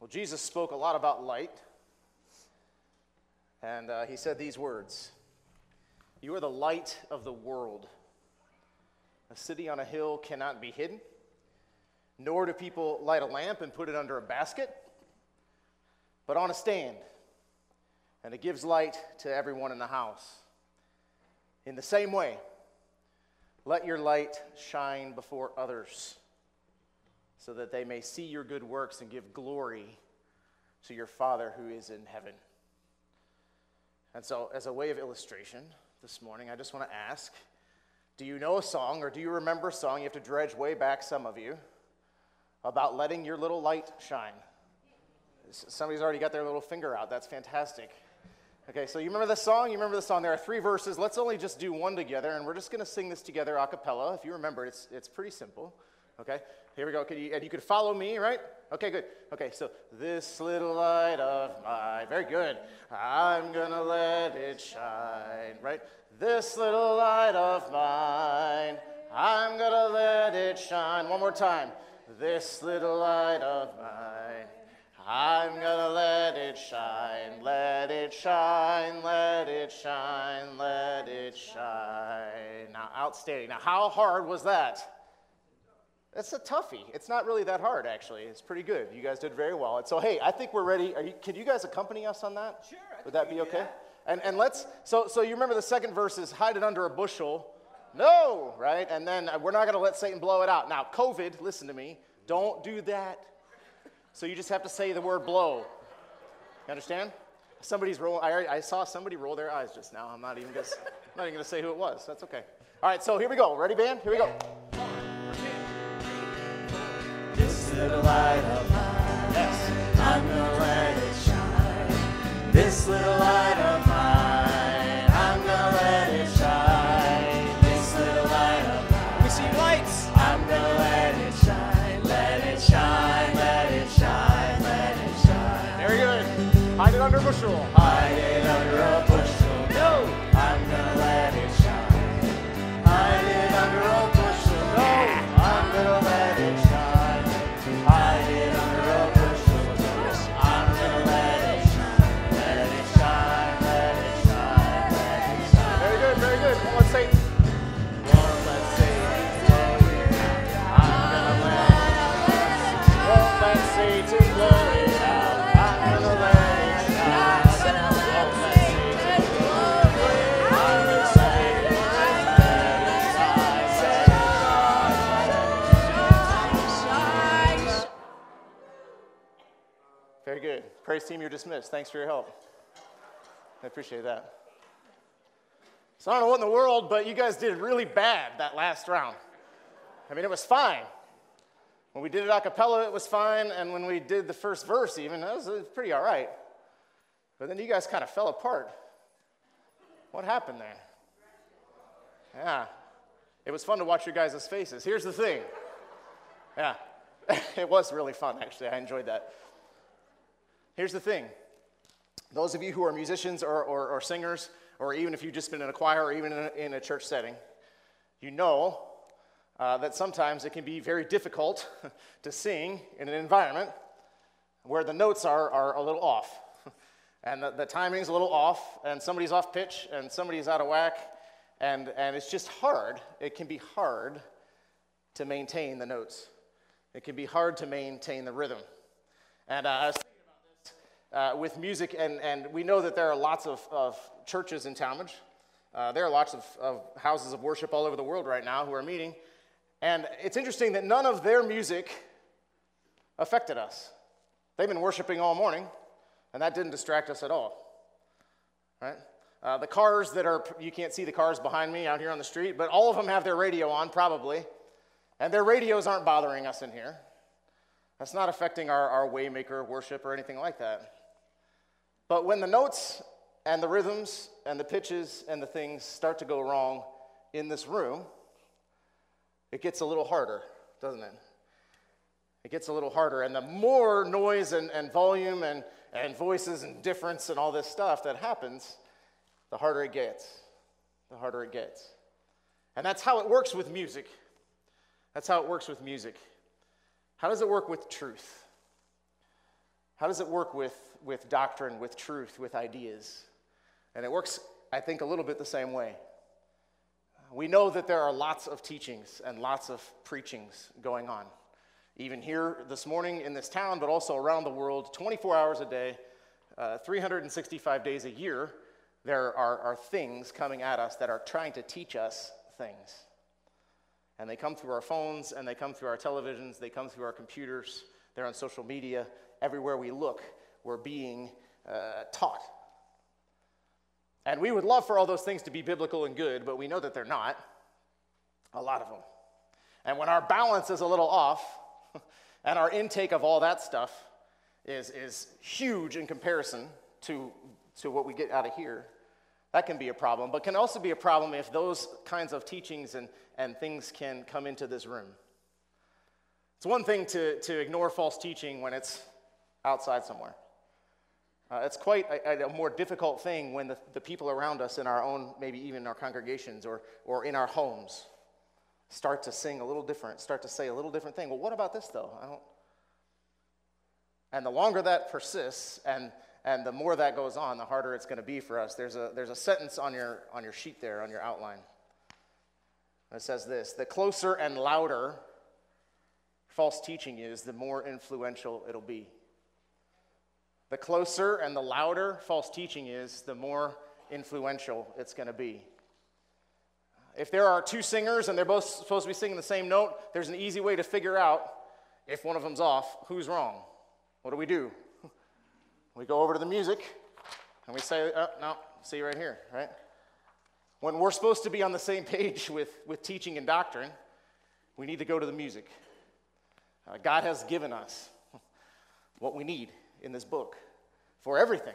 Well, Jesus spoke a lot about light, and he said these words: "You are the light of the world. A city on a hill cannot be hidden, nor do people light a lamp and put it under a basket, but on a stand, and it gives light to everyone in the house. In the same way, let your light shine before others, so that they may see your good works and give glory to your Father who is in heaven." And so, as a way of illustration this morning, I just want to ask, do you know a song, or do you remember a song? You have to dredge way back, some of you, about letting your little light shine. Somebody's already got their little finger out. That's fantastic. Okay, so you remember the song? You remember the song? There are 3 verses. Let's only just do one together, and we're just going to sing this together a cappella. If you remember, it's pretty simple. Okay, here we go. And you could follow me, right? Okay, good. Okay, so this little light of mine. Very good. I'm going to let it shine, right? This little light of mine. I'm going to let it shine. One more time. This little light of mine. I'm gonna let it shine, let it shine, let it shine, let it shine. Now, outstanding. Now, how hard was that? It's a toughie. It's not really that hard, actually. It's pretty good. You guys did very well. And so, hey, I think we're ready. Can you guys accompany us on that? Sure. Would that be okay? And let's, so you remember the second verse is hide it under a bushel. No, right? And then we're not gonna let Satan blow it out. Now, COVID, listen to me, don't do that. So you just have to say the word blow. You understand? Somebody's rolling. I saw somebody roll their eyes just now. I'm not even gonna say who it was. That's okay. All right, so here we go. Ready, band? Here we go. 1, 2, 3, 4. This little light of mine. Yes. I'm gonna let it shine. This little light of mine. I'm gonna let it shine. This little light of mine. We see lights. I'm gonna let it shine. Let it shine. Let it shine. Let it shine. Very good. Hide it under a bushel. Hide it under a bushel. No. I'm gonna let it shine. Hide it under a bushel. No. I'm gonna let it shine. Hide it under a bushel. No. I'm gonna let it shine. Let it shine. Let it shine. Let it shine. Very good. Very good. Well, let's say. Won't let Satan blow it out. I'm gonna let it shine. Won't let Satan blow it out. I'm gonna let it shine. Won't let Satan blow it out. I'm gonna say it. Let it shine. Very good. Praise team, you're dismissed. Thanks for your help. I appreciate that. So I don't know what in the world, but you guys did really bad that last round. I mean, it was fine. When we did it a cappella, it was fine, and when we did the first verse even, it was pretty all right. But then you guys kind of fell apart. What happened there? Yeah. It was fun to watch your guys' faces. Here's the thing. Yeah. It was really fun, actually. I enjoyed that. Here's the thing. Those of you who are musicians or singers, or even if you've just been in a choir or even in a church setting, you know that sometimes it can be very difficult to sing in an environment where the notes are a little off. And the timing's a little off, and somebody's off pitch, and somebody's out of whack, and it's just hard. It can be hard to maintain the notes. It can be hard to maintain the rhythm. And I was thinking about this with music, and we know that there are lots of churches in Talmadge. There are lots of houses of worship all over the world right now who are meeting. And it's interesting that none of their music affected us. They've been worshiping all morning, and that didn't distract us at all, right? The cars you can't see the cars behind me out here on the street, but all of them have their radio on, probably, and their radios aren't bothering us in here. That's not affecting our Waymaker worship or anything like that. But when the notes and the rhythms and the pitches and the things start to go wrong in this room, it gets a little harder, doesn't it? It gets a little harder, and the more noise and volume and voices and difference and all this stuff that happens, the harder it gets. The harder it gets. And that's how it works with music. That's how it works with music. How does it work with truth? How does it work with doctrine, with truth, with ideas? And it works, I think, a little bit the same way. We know that there are lots of teachings and lots of preachings going on, even here this morning in this town, but also around the world, 24 hours a day, 365 days a year. There are things coming at us that are trying to teach us things. And they come through our phones, and they come through our televisions, they come through our computers, they're on social media. Everywhere we look, we're being taught. And we would love for all those things to be biblical and good, but we know that they're not, a lot of them. And when our balance is a little off, and our intake of all that stuff is huge in comparison to what we get out of here, that can be a problem, but can also be a problem if those kinds of teachings and things can come into this room. It's one thing to ignore false teaching when it's outside somewhere. It's quite a more difficult thing when the people around us in our own, maybe even our congregations or in our homes, start to sing a little different, start to say a little different thing. Well, what about this though? And the longer that persists and the more that goes on, the harder it's going to be for us. There's a sentence on your sheet there, on your outline. It says this: the closer and louder false teaching is, the more influential it'll be. The closer and the louder false teaching is, the more influential it's going to be. If there are two singers and they're both supposed to be singing the same note, there's an easy way to figure out if one of them's off, who's wrong. What do? We go over to the music and we say, oh, no, see right here, right? When we're supposed to be on the same page with teaching and doctrine, we need to go to the music. God has given us what we need in this book for everything.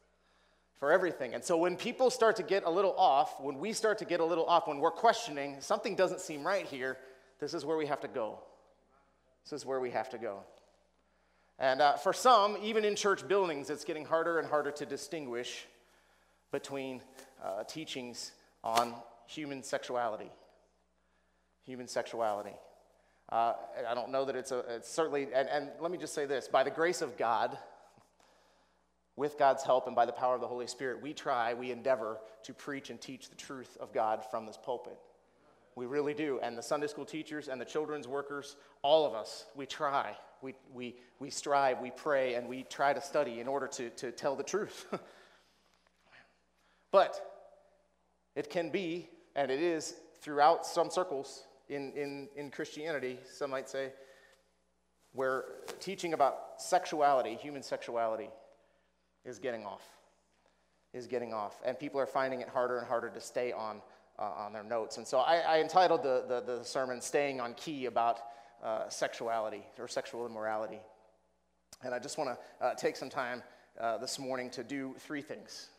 And so when people start to get a little off, when we start to get a little off, when we're questioning, something doesn't seem right here, this is where we have to go. And for some, even in church buildings, it's getting harder and harder to distinguish between teachings on human sexuality. I don't know that it's certainly, and let me just say this, by the grace of God, with God's help and by the power of the Holy Spirit, we endeavor to preach and teach the truth of God from this pulpit. We really do. And the Sunday school teachers and the children's workers, all of us, we try. We strive, we pray, and we try to study in order to tell the truth. But it can be, and it is throughout some circles in Christianity, some might say, where teaching about sexuality, human sexuality, is getting off. And people are finding it harder and harder to stay on their notes. And so I entitled the sermon, Staying on Key, about sexuality or sexual immorality. And I just want to take some time this morning to do three things.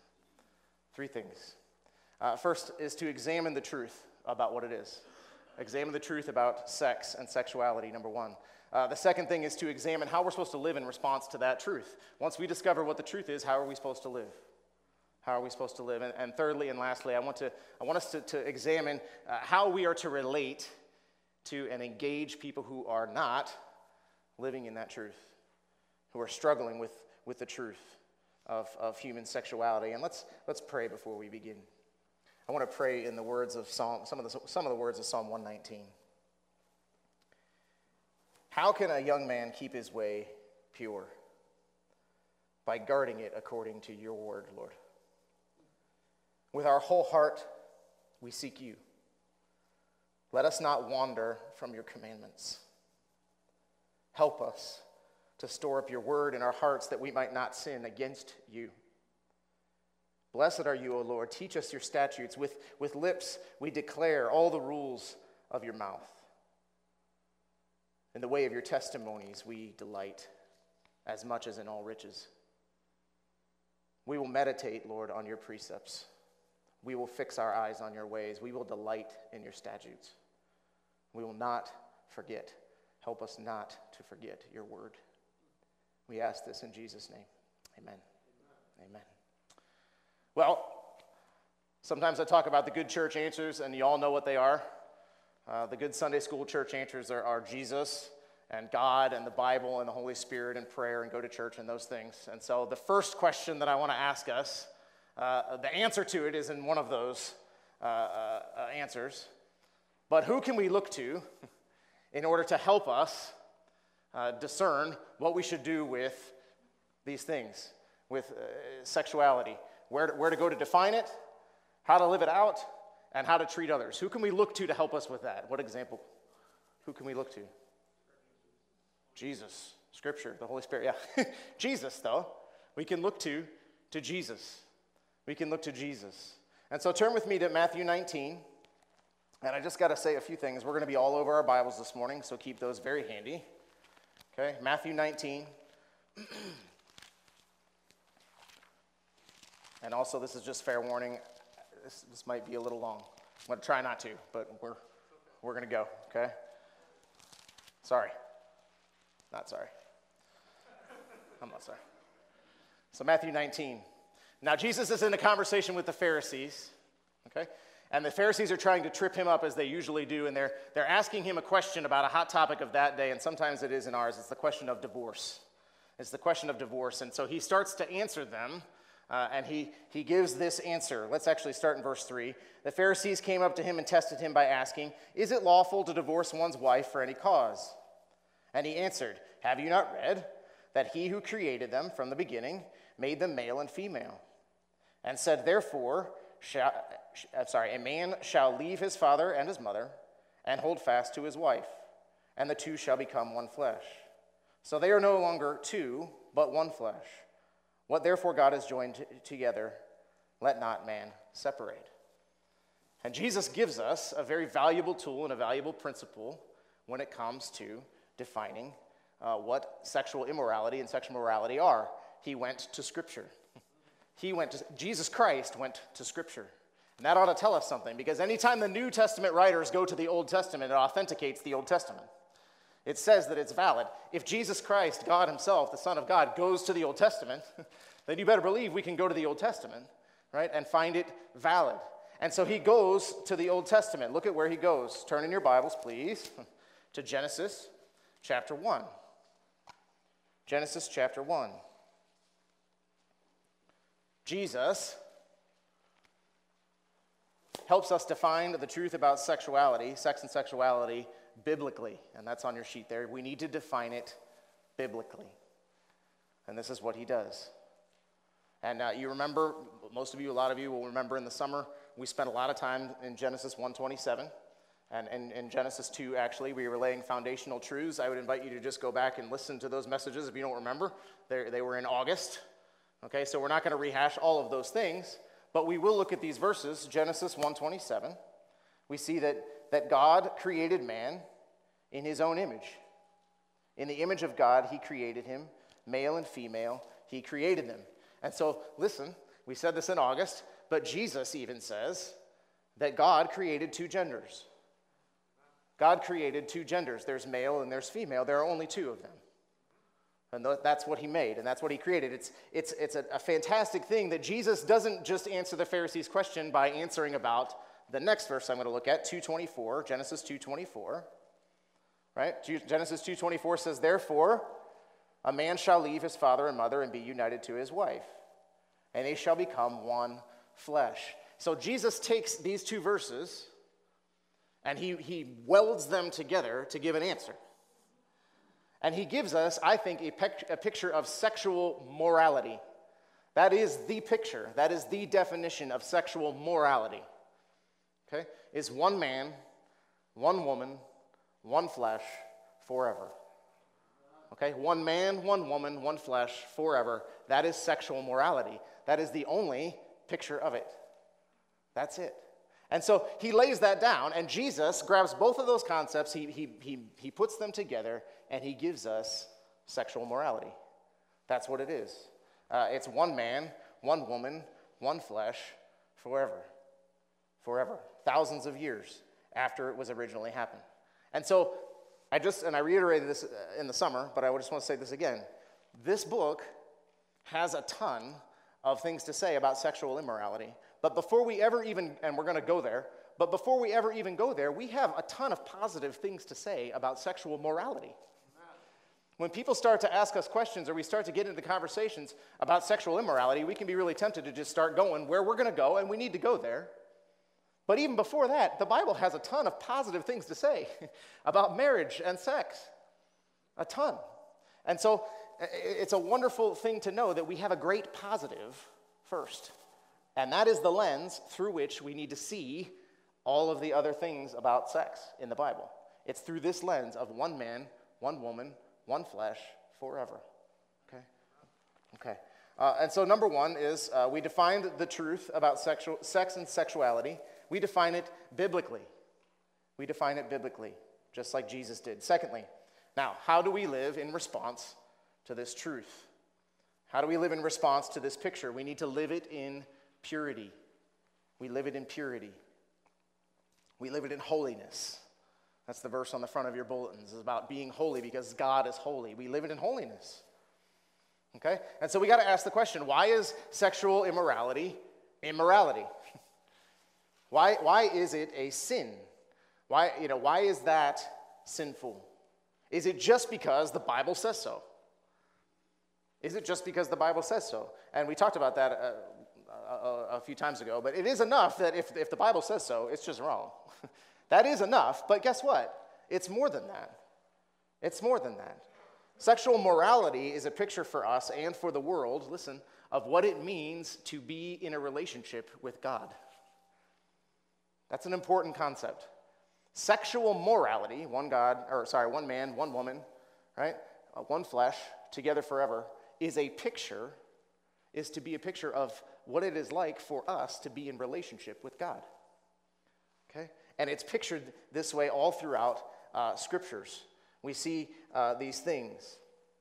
First is to examine the truth about what it is. Examine the truth about sex and sexuality, number one. The second thing is to examine how we're supposed to live in response to that truth. Once we discover what the truth is, how are we supposed to live? And thirdly and lastly, I want us to examine how we are to relate to and engage people who are not living in that truth, who are struggling with the truth of human sexuality. And let's pray before we begin. I want to pray in the words of some of the words of Psalm 119. How can a young man keep his way pure? By guarding it according to your word, Lord. With our whole heart, we seek you. Let us not wander from your commandments. Help us to store up your word in our hearts that we might not sin against you. Blessed are you, O Lord. Teach us your statutes. With lips we declare all the rules of your mouth. In the way of your testimonies we delight as much as in all riches. We will meditate, Lord, on your precepts. We will fix our eyes on your ways. We will delight in your statutes. We will not forget. Help us not to forget your word. We ask this in Jesus' name. Amen. Amen. Well, sometimes I talk about the good church answers, and you all know what they are. The good Sunday school church answers are Jesus and God and the Bible and the Holy Spirit and prayer and go to church and those things. And so the first question that I want to ask us, the answer to it is in one of those answers. But who can we look to in order to help us discern what we should do with these things, with sexuality, where to go to define it, how to live it out, and how to treat others? Who can we look to help us with that? What example? Who can we look to? Jesus, Scripture, the Holy Spirit. Yeah, Jesus, though. We can look to Jesus. We can look to Jesus. And so turn with me to Matthew 19. And I just got to say a few things. We're going to be all over our Bibles this morning, so keep those very handy. Okay, Matthew 19. And also, this is just fair warning. This might be a little long. I'm going to try not to, but we're going to go, okay? Sorry. Not sorry. I'm not sorry. So Matthew 19. Now, Jesus is in a conversation with the Pharisees, okay? And the Pharisees are trying to trip him up as they usually do, and they're asking him a question about a hot topic of that day, and sometimes it is in ours. It's the question of divorce. It's the question of divorce. And so he starts to answer them, and he gives this answer. Let's actually start in verse 3. The Pharisees came up to him and tested him by asking, "Is it lawful to divorce one's wife for any cause?" And he answered, "Have you not read that he who created them from the beginning made them male and female? And said, therefore, a man shall leave his father and his mother and hold fast to his wife, and the two shall become one flesh. So they are no longer two, but one flesh. What therefore God has joined together, let not man separate." And Jesus gives us a very valuable tool and a valuable principle when it comes to defining what sexual immorality and sexual morality are. He went to Scripture. Jesus Christ went to Scripture. And that ought to tell us something, because anytime the New Testament writers go to the Old Testament, it authenticates the Old Testament. It says that it's valid. If Jesus Christ, God himself, the Son of God, goes to the Old Testament, then you better believe we can go to the Old Testament, right, and find it valid. And so he goes to the Old Testament. Look at where he goes. Turn in your Bibles, please, to Genesis chapter 1. Genesis chapter 1. Jesus helps us define the truth about sexuality, sex and sexuality, biblically. And that's on your sheet there. We need to define it biblically. And this is what he does. And you remember, most of you, a lot of you will remember in the summer, we spent a lot of time in Genesis 1:27. And in Genesis 2, actually, we were laying foundational truths. I would invite you to just go back and listen to those messages if you don't remember. They were in August. Okay, so we're not going to rehash all of those things, but we will look at these verses. Genesis 1:27. We see that God created man in his own image. In the image of God, he created him, male and female, he created them. And so, listen, we said this in August, but Jesus even says that God created two genders. God created two genders. There's male and there's female. There are only two of them. And that's what he made, and that's what he created. It's a fantastic thing that Jesus doesn't just answer the Pharisees' question by answering about the next verse I'm going to look at, 2:24, Genesis 2:24. Right? Genesis 2:24 says, "Therefore, a man shall leave his father and mother and be united to his wife, and they shall become one flesh." So Jesus takes these two verses, and he welds them together to give an answer. And he gives us, I think, a picture of sexual morality. That is the picture. That is the definition of sexual morality. Okay? Is one man, one woman, one flesh, forever. Okay? One man, one woman, one flesh, forever. That is sexual morality. That is the only picture of it. That's it. And so he lays that down, and Jesus grabs both of those concepts, he puts them together, and he gives us sexual morality. That's what it is. It's one man, one woman, one flesh, forever. Forever. Thousands of years after it was originally happened. And so I reiterated this in the summer, but I just want to say this again. This book has a ton of things to say about sexual immorality. But before we ever even, and we're going to go there, but before we ever even go there, we have a ton of positive things to say about sexual morality. When people start to ask us questions or we start to get into conversations about sexual immorality, we can be really tempted to just start going where we're going to go, and we need to go there. But even before that, the Bible has a ton of positive things to say about marriage and sex. A ton. And so it's a wonderful thing to know that we have a great positive first. And that is the lens through which we need to see all of the other things about sex in the Bible. It's through this lens of one man, one woman, one flesh, forever. Okay. And so number one is we defined the truth about sex and sexuality. We define it biblically. We define it biblically, just like Jesus did. Secondly, now, how do we live in response to this truth? How do we live in response to this picture? We need to live it in purity. We live it in purity. We live it in holiness. That's the verse on the front of your bulletins. It's about being holy because God is holy. We live it in holiness. Okay? And so we got to ask the question, why is sexual immorality immorality? Why is it a sin? Why is that sinful? Is it just because the Bible says so? Is it just because the Bible says so? And we talked about that a few times ago, but it is enough that if the Bible says so, it's just wrong. That is enough, but guess what? It's more than that. It's more than that. Sexual morality is a picture for us and for the world, listen, of what it means to be in a relationship with God. That's an important concept. Sexual morality, one man, one woman, right? One flesh, together forever, is to be a picture of what it is like for us to be in relationship with God. Okay? And it's pictured this way all throughout scriptures. We see these things.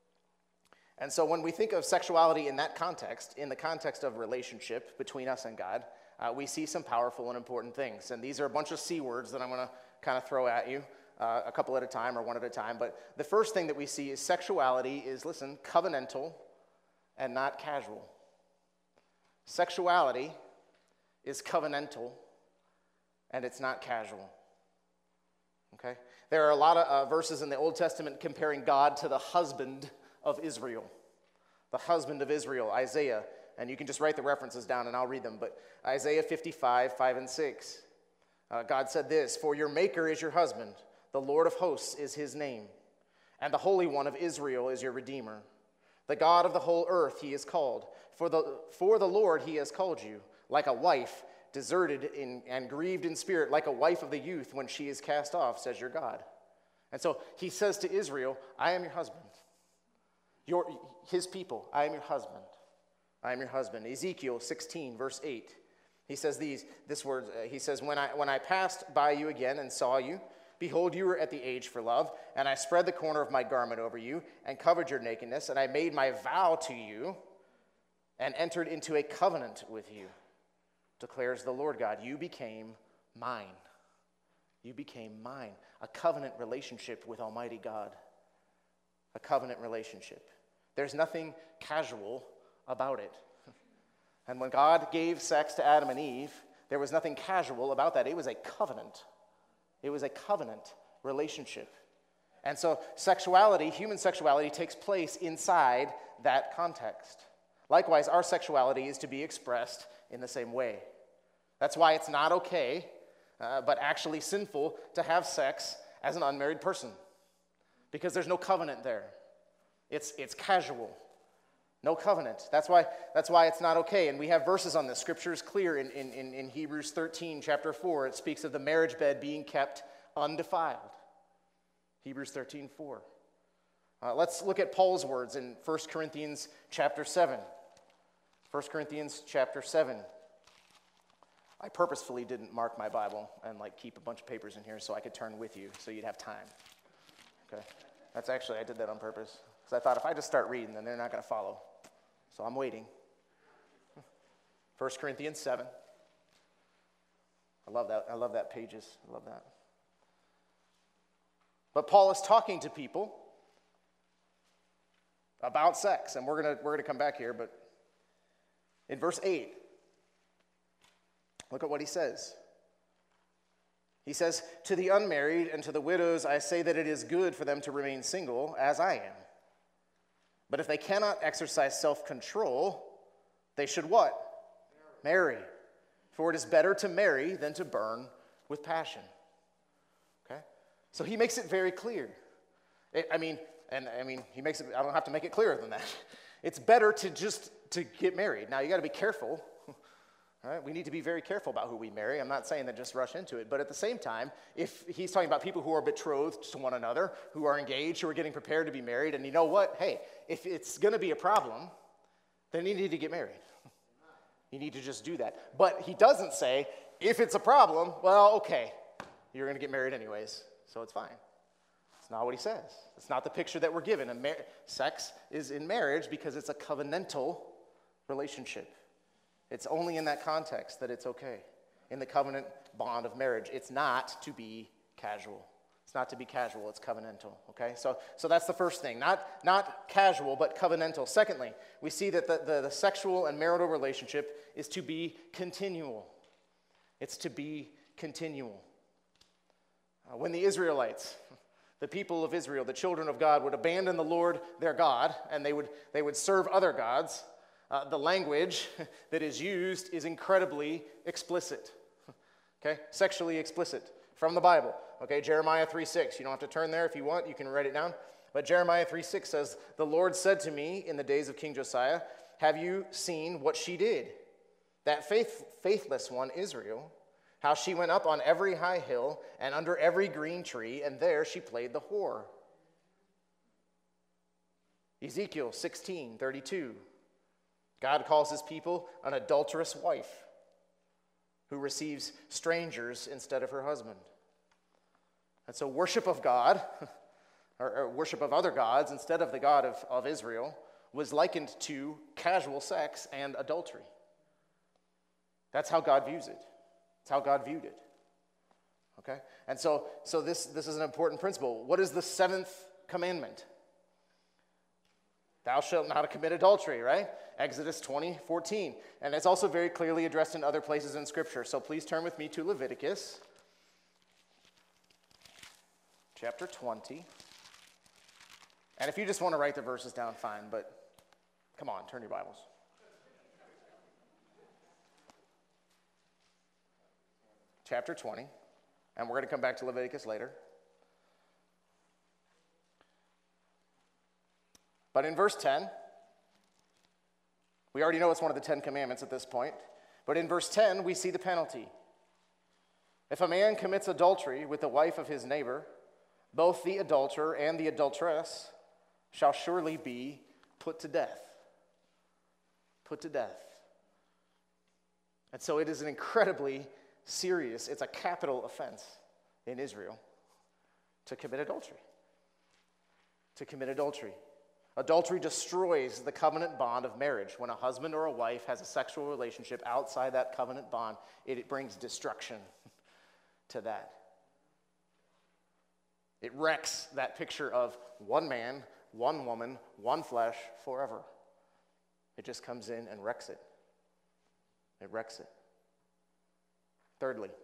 And so when we think of sexuality in that context, in the context of relationship between us and God, we see some powerful and important things. And these are a bunch of C words that I'm going to kind of throw at you a couple at a time or one at a time. But the first thing that we see is sexuality is, listen, covenantal and not casual. Sexuality is covenantal and it's not casual. Okay? There are a lot of verses in the Old Testament comparing God to the husband of Israel. The husband of Israel, Isaiah. And you can just write the references down and I'll read them. But Isaiah 55, 5 and 6. God said this, "For your maker is your husband, the Lord of hosts is his name, and the Holy One of Israel is your Redeemer. The God of the whole earth he is called. For the Lord he has called you, like a wife deserted and grieved in spirit, like a wife of the youth when she is cast off, says your God." And so he says to Israel, I am your husband. His people, I am your husband. I am your husband. Ezekiel 16, verse 8. He says this word, he says, when I passed by you again and saw you, behold, you were at the age for love, and I spread the corner of my garment over you and covered your nakedness, and I made my vow to you and entered into a covenant with you, declares the Lord God. You became mine. You became mine. A covenant relationship with Almighty God. A covenant relationship. There's nothing casual about it. And when God gave sex to Adam and Eve, there was nothing casual about that. It was a covenant. It was a covenant relationship. And so sexuality, human sexuality, takes place inside that context. Likewise, our sexuality is to be expressed in the same way. That's why it's not okay, but actually sinful to have sex as an unmarried person. Because there's no covenant there. It's casual. No covenant. That's why it's not okay. And we have verses on this. Scripture is clear in Hebrews 13, chapter 4. It speaks of the marriage bed being kept undefiled. Hebrews 13, 4. Let's look at Paul's words in 1 Corinthians chapter 7. 1 Corinthians chapter 7. I purposefully didn't mark my Bible and keep a bunch of papers in here so I could turn with you so you'd have time. Okay? I did that on purpose. Because I thought if I just start reading, then they're not going to follow. So I'm waiting. 1 Corinthians 7. I love that. I love that pages. I love that. But Paul is talking to people about sex, and we're gonna come back here. But in verse 8, look at what he says. He says, "To the unmarried and to the widows I say that it is good for them to remain single, as I am. But if they cannot exercise self-control, they should what? Marry. For it is better to marry than to burn with passion. Okay? So he makes it very clear. He makes it, I don't have to make it clearer than that. It's better to get married. Now, you got to be careful. All right? We need to be very careful about who we marry. I'm not saying that just rush into it. But at the same time, if he's talking about people who are betrothed to one another, who are engaged, who are getting prepared to be married, and you know what? Hey, if it's going to be a problem, then you need to get married. You need to just do that. But he doesn't say, if it's a problem, well, okay, you're going to get married anyways, so it's fine. It's not what he says. It's not the picture that we're given. Sex is in marriage because it's a covenantal relationship. It's only in that context that it's okay. In the covenant bond of marriage, it's not to be casual. It's not to be casual, it's covenantal, okay? So that's the first thing. Not casual, but covenantal. Secondly, we see that the sexual and marital relationship is to be continual. It's to be continual. When the Israelites, the people of Israel, the children of God, would abandon the Lord their God, and they would serve other gods, the language that is used is incredibly explicit, okay? Sexually explicit from the Bible, okay? Jeremiah 3:6. You don't have to turn there if you want. You can write it down. But Jeremiah 3:6 says, "The Lord said to me in the days of King Josiah, have you seen what she did? That faithless one, Israel, how she went up on every high hill and under every green tree, and there she played the whore." Ezekiel 16:32. God calls his people an adulterous wife who receives strangers instead of her husband. And so worship of God, or worship of other gods instead of the God of Israel, was likened to casual sex and adultery. That's how God views it. That's how God viewed it. Okay? And so this is an important principle. What is the seventh commandment? Thou shalt not commit adultery, right? Exodus 20:14. And it's also very clearly addressed in other places in Scripture. So please turn with me to Leviticus chapter 20. And if you just want to write the verses down, fine, but come on, turn your Bibles. Chapter 20. And we're going to come back to Leviticus later. But in verse 10, we already know it's one of the 10 commandments at this point. But in verse 10, we see the penalty. If a man commits adultery with the wife of his neighbor, both the adulterer and the adulteress shall surely be put to death. Put to death. And so it is an incredibly serious, it's a capital offense in Israel to commit adultery. To commit adultery. Adultery destroys the covenant bond of marriage. When a husband or a wife has a sexual relationship outside that covenant bond, it brings destruction to that. It wrecks that picture of one man, one woman, one flesh forever. It just comes in and wrecks it. It wrecks it. Thirdly,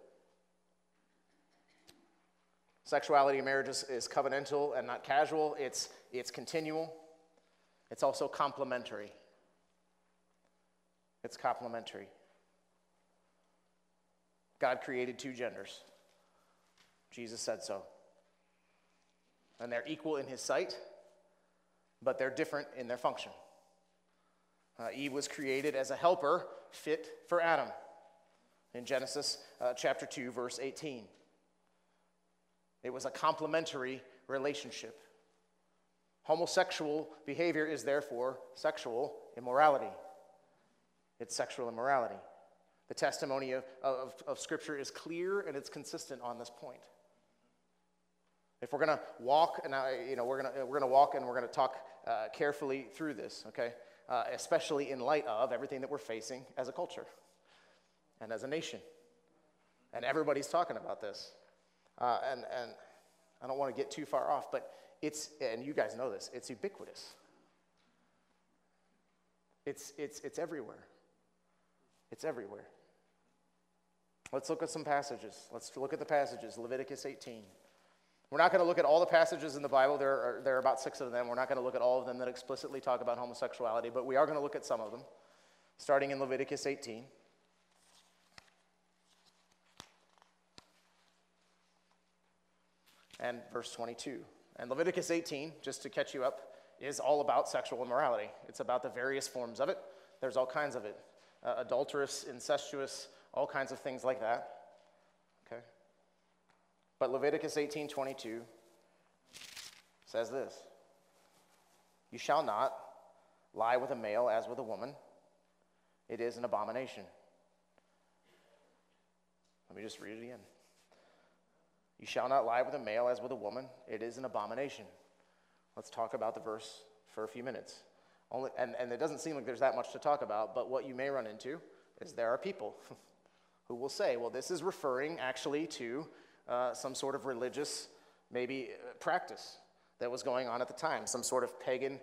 sexuality in marriage is covenantal and not casual. It's continual. It's also complementary. It's complementary. God created two genders. Jesus said so. And they're equal in his sight, but they're different in their function. Eve was created as a helper fit for Adam in Genesis chapter 2, verse 18. It was a complementary relationship. Homosexual behavior is therefore sexual immorality. It's sexual immorality. The testimony of Scripture is clear and it's consistent on this point. If we're going to walk, and we're going to walk and we're going to talk carefully through this, okay? Especially in light of everything that we're facing as a culture and as a nation, and everybody's talking about this, and I don't want to get too far off, but it's, and you guys know this, it's ubiquitous. It's everywhere. It's everywhere. Let's look at some passages. Let's look at the passages. Leviticus 18. We're not going to look at all the passages in the Bible. There are about 6 of them. We're not going to look at all of them that explicitly talk about homosexuality, but we are going to look at some of them, starting in Leviticus 18. And verse 22. And Leviticus 18, just to catch you up, is all about sexual immorality. It's about the various forms of it. There's all kinds of it. Adulterous, incestuous, all kinds of things like that. Okay? But Leviticus 18:22 says this: "You shall not lie with a male as with a woman. It is an abomination." Let me just read it again. "You shall not lie with a male as with a woman. It is an abomination." Let's talk about the verse for a few minutes. And it doesn't seem like there's that much to talk about, but what you may run into is there are people who will say, well, this is referring actually to some sort of religious, maybe practice that was going on at the time, some sort of pagan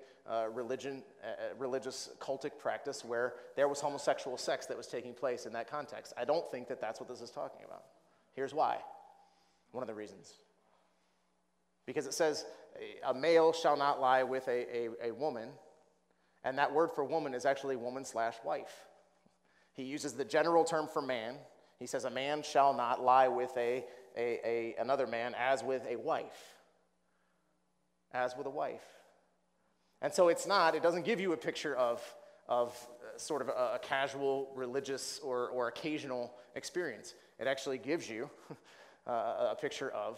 religious cultic practice where there was homosexual sex that was taking place in that context. I don't think that that's what this is talking about. Here's why. One of the reasons. Because it says, a male shall not lie with a woman, and that word for woman is actually woman/wife. He uses the general term for man. He says a man shall not lie with another man as with a wife. As with a wife. And so it doesn't give you a picture of sort of a casual religious or occasional experience. It actually gives you a picture of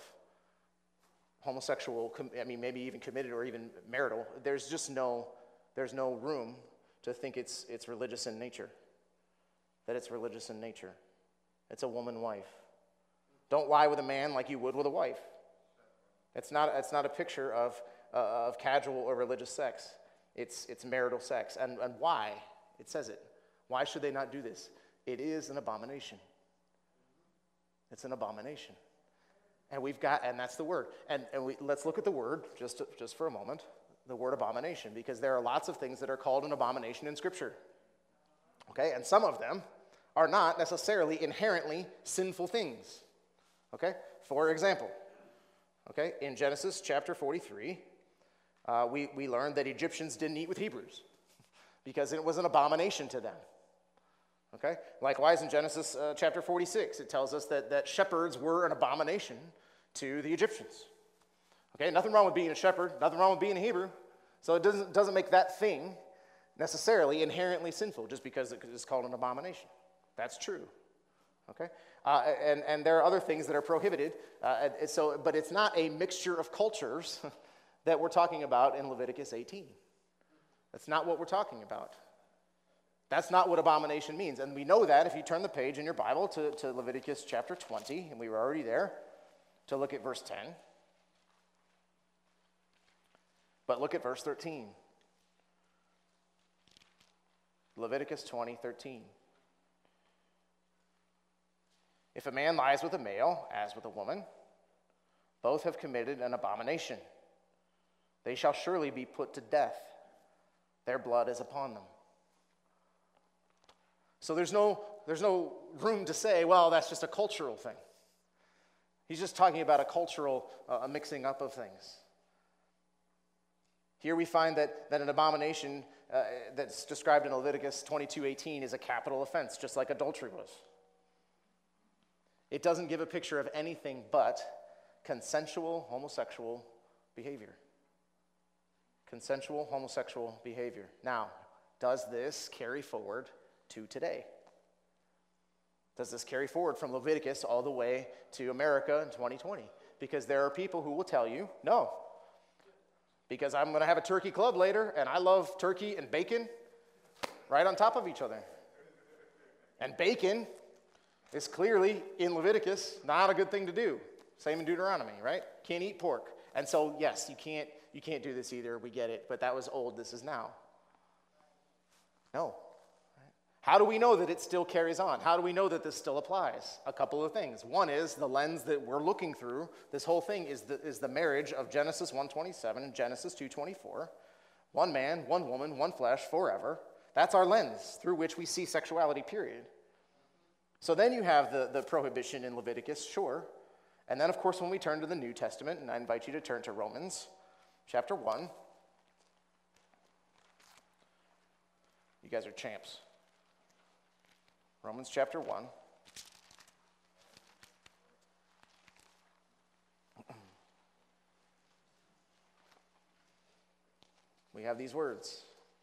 homosexual, maybe even committed or even marital. There's no room to think it's religious in nature. That it's religious in nature. It's a woman-wife. Don't lie with a man like you would with a wife. It's not a picture of casual or religious sex. It's marital sex. And why? It says it. Why should they not do this? It is an abomination. It's an abomination. And that's the word. Let's look at the word just for a moment, the word abomination, because there are lots of things that are called an abomination in Scripture. Okay? And some of them are not necessarily inherently sinful things. Okay? For example, okay, in Genesis chapter 43, we learned that Egyptians didn't eat with Hebrews because it was an abomination to them. Okay? Likewise, in Genesis chapter 46, it tells us that shepherds were an abomination to the Egyptians. Okay? Nothing wrong with being a shepherd, nothing wrong with being a Hebrew. So it doesn't make that thing necessarily inherently sinful just because it's called an abomination. That's true. Okay? And there are other things that are prohibited. But it's not a mixture of cultures that we're talking about in Leviticus 18. That's not what we're talking about. That's not what abomination means. And we know that if you turn the page in your Bible to Leviticus chapter 20, and we were already there, to look at verse 10. But look at verse 13. Leviticus 20:13. "If a man lies with a male, as with a woman, both have committed an abomination. They shall surely be put to death. Their blood is upon them." So there's no room to say, well, that's just a cultural thing. He's just talking about a cultural mixing up of things. Here we find that an abomination that's described in Leviticus 22:18 is a capital offense, just like adultery was. It doesn't give a picture of anything but consensual homosexual behavior. Consensual homosexual behavior. Now, does this carry forward to today? Does this carry forward from Leviticus all the way to America in 2020? Because there are people who will tell you, no. Because I'm going to have a turkey club later, and I love turkey and bacon right on top of each other. And bacon is clearly, in Leviticus, not a good thing to do. Same in Deuteronomy, right? Can't eat pork. And so, yes, you can't do this either. We get it. But that was old. This is now. No. How do we know that it still carries on? How do we know that this still applies? A couple of things. One is the lens that we're looking through. This whole thing is the marriage of Genesis 1:27 and Genesis 2:24. One man, one woman, one flesh, forever. That's our lens through which we see sexuality, period. So then you have the prohibition in Leviticus, sure. And then, of course, when we turn to the New Testament, and I invite you to turn to Romans chapter 1. You guys are champs. Romans chapter 1. We have these words.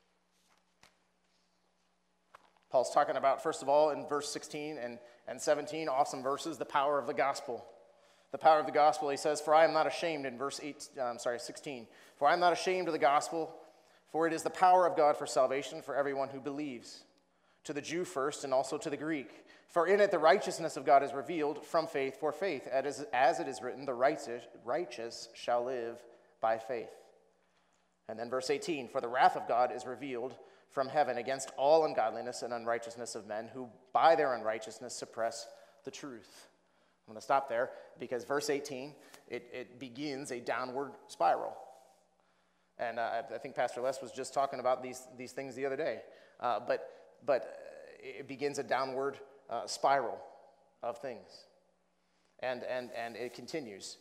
Paul's talking about, first of all, in verse 16 and 17, awesome verses, the power of the gospel. The power of the gospel, he says, for I am not ashamed, in verse 16. For I am not ashamed of the gospel, for it is the power of God for salvation for everyone who believes. To the Jew first, and also to the Greek. For in it the righteousness of God is revealed from faith for faith, as it is written, the righteous shall live by faith. And then verse 18, for the wrath of God is revealed from heaven against all ungodliness and unrighteousness of men who by their unrighteousness suppress the truth. I'm going to stop there because verse 18, it begins a downward spiral. And I think Pastor Les was just talking about these things the other day. But it begins a downward spiral of things. And it continues.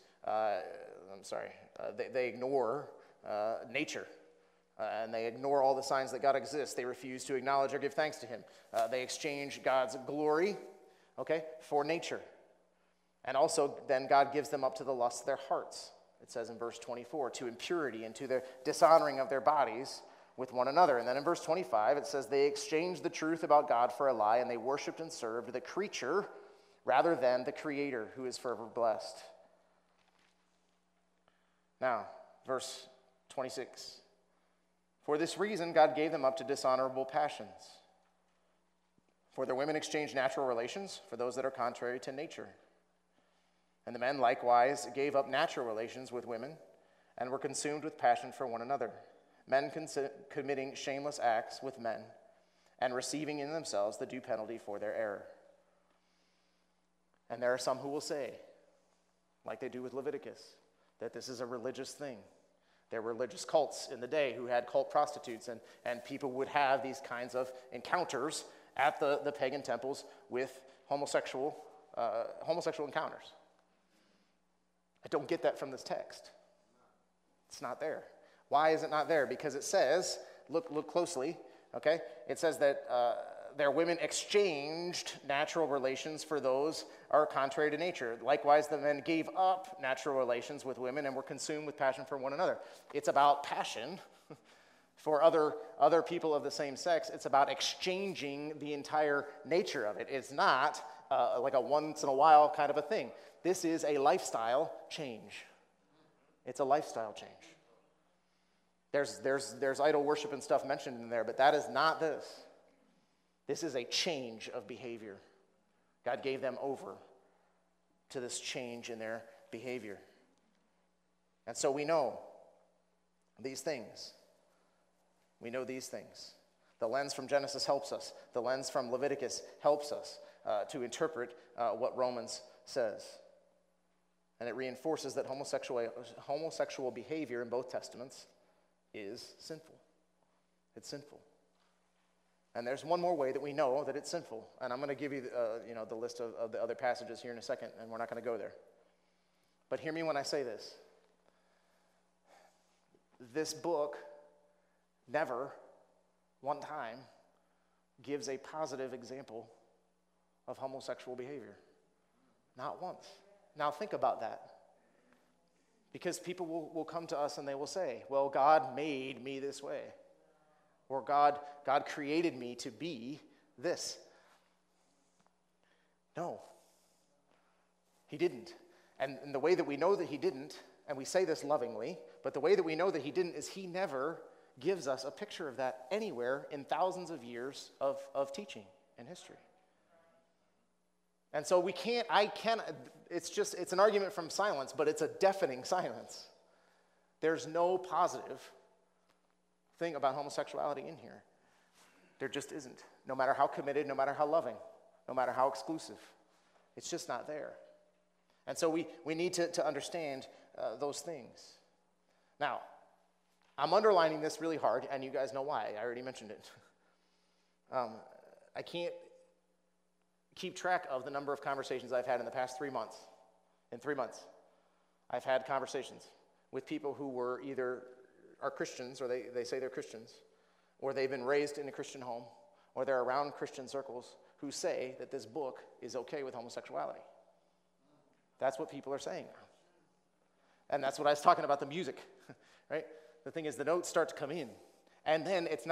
They ignore nature. And they ignore all the signs that God exists. They refuse to acknowledge or give thanks to him. They exchange God's glory, for nature. And also, then God gives them up to the lust of their hearts. It says in verse 24, to impurity and to the dishonoring of their bodies with one another. And then in verse 25, it says, they exchanged the truth about God for a lie, and they worshiped and served the creature rather than the Creator, who is forever blessed. Now, verse 26. For this reason, God gave them up to dishonorable passions. For their women exchanged natural relations for those that are contrary to nature. And the men likewise gave up natural relations with women and were consumed with passion for one another, men committing shameless acts with men and receiving in themselves the due penalty for their error. And there are some who will say, like they do with Leviticus, that this is a religious thing. There were religious cults in the day who had cult prostitutes, and people would have these kinds of encounters at the pagan temples with homosexual encounters. I don't get that from this text. It's not there. Why is it not there? Because it says, look closely, okay? It says that their women exchanged natural relations for those are contrary to nature. Likewise, the men gave up natural relations with women and were consumed with passion for one another. It's about passion for other people of the same sex. It's about exchanging the entire nature of it. It's not like a once in a while kind of a thing. This is a lifestyle change. It's a lifestyle change. There's idol worship and stuff mentioned in there, but that is not this. This is a change of behavior. God gave them over to this change in their behavior. And so we know these things. We know these things. The lens from Genesis helps us. The lens from Leviticus helps us to interpret what Romans says. And it reinforces that homosexual behavior in both testaments is sinful. It's sinful. And there's one more way that we know that it's sinful. And I'm going to give you the list of the other passages here in a second, and we're not going to go there. But hear me when I say this. This book never, one time, gives a positive example of homosexual behavior. Not once. Now think about that. Because people will come to us and they will say, well, God made me this way. Or God created me to be this. No. He didn't. And the way that we know that he didn't, and we say this lovingly, but the way that we know that he didn't is he never gives us a picture of that anywhere in thousands of years of teaching and history. And so it's an argument from silence, but it's a deafening silence. There's no positive thing about homosexuality in here. There just isn't. No matter how committed, no matter how loving, no matter how exclusive. It's just not there. And so we need to understand those things. Now, I'm underlining this really hard, and you guys know why. I already mentioned it. I can't keep track of the number of conversations I've had in the past 3 months In 3 months, I've had conversations with people who were either are Christians, or they say they're Christians, or they've been raised in a Christian home, or they're around Christian circles, who say that this book is okay with homosexuality. That's what people are saying now. And that's what I was talking about, the music, right? The thing is, the notes start to come in, and then it's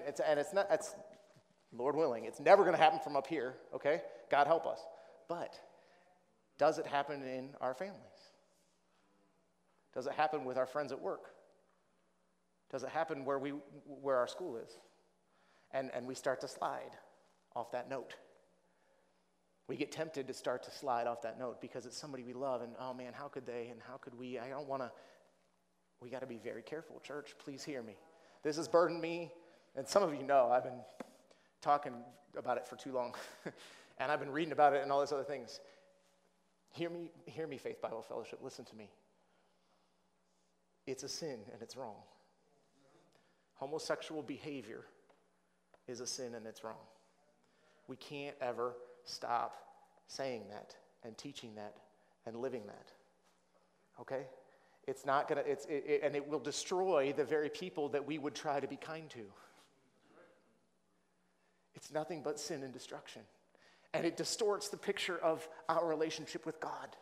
Lord willing, it's never going to happen from up here, okay? God help us. But does it happen in our families? Does it happen with our friends at work? Does it happen where our school is? And we start to slide off that note. We get tempted to start to slide off that note because it's somebody we love, and oh man, how could they, and how could we? I don't want to. We got to be very careful, church. Please hear me. This has burdened me, and some of you know I've been talking about it for too long, and I've been reading about it and all those other things. Hear me, Faith Bible Fellowship. Listen to me. It's a sin and it's wrong. Homosexual behavior is a sin and it's wrong. We can't ever stop saying that and teaching that and living that. Okay? It's not going to, and it will destroy the very people that we would try to be kind to. It's nothing but sin and destruction. And it distorts the picture of our relationship with God.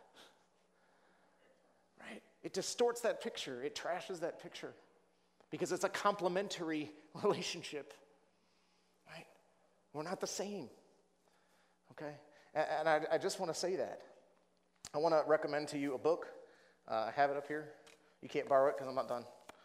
Right? It distorts that picture. It trashes that picture. Because it's a complementary relationship. Right? We're not the same. Okay? And I just want to say that. I want to recommend to you a book. I have it up here. You can't borrow it because I'm not done.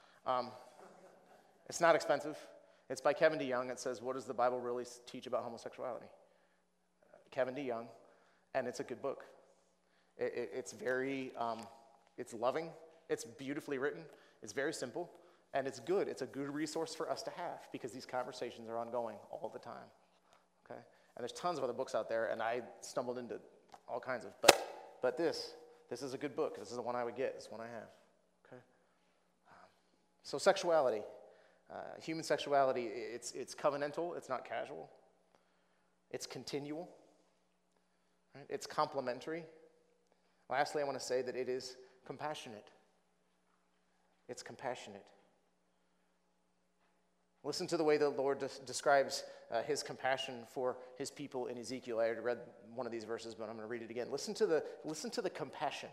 It's not expensive. It's by Kevin DeYoung. It says, "What does the Bible really teach about homosexuality?" Kevin DeYoung, and it's a good book. It's very, it's loving. It's beautifully written. It's very simple, and it's good. It's a good resource for us to have because these conversations are ongoing all the time. Okay, and there's tons of other books out there, and I stumbled into all kinds of. But this is a good book. This is the one I would get. It's one I have. Okay. So sexuality, human sexuality, it's covenantal. It's not casual. It's continual. Right? It's complementary. Lastly, I want to say that it is compassionate. It's compassionate. Listen to the way the Lord describes his compassion for his people in Ezekiel. I already read one of these verses, but I'm going to read it again. Listen to the compassion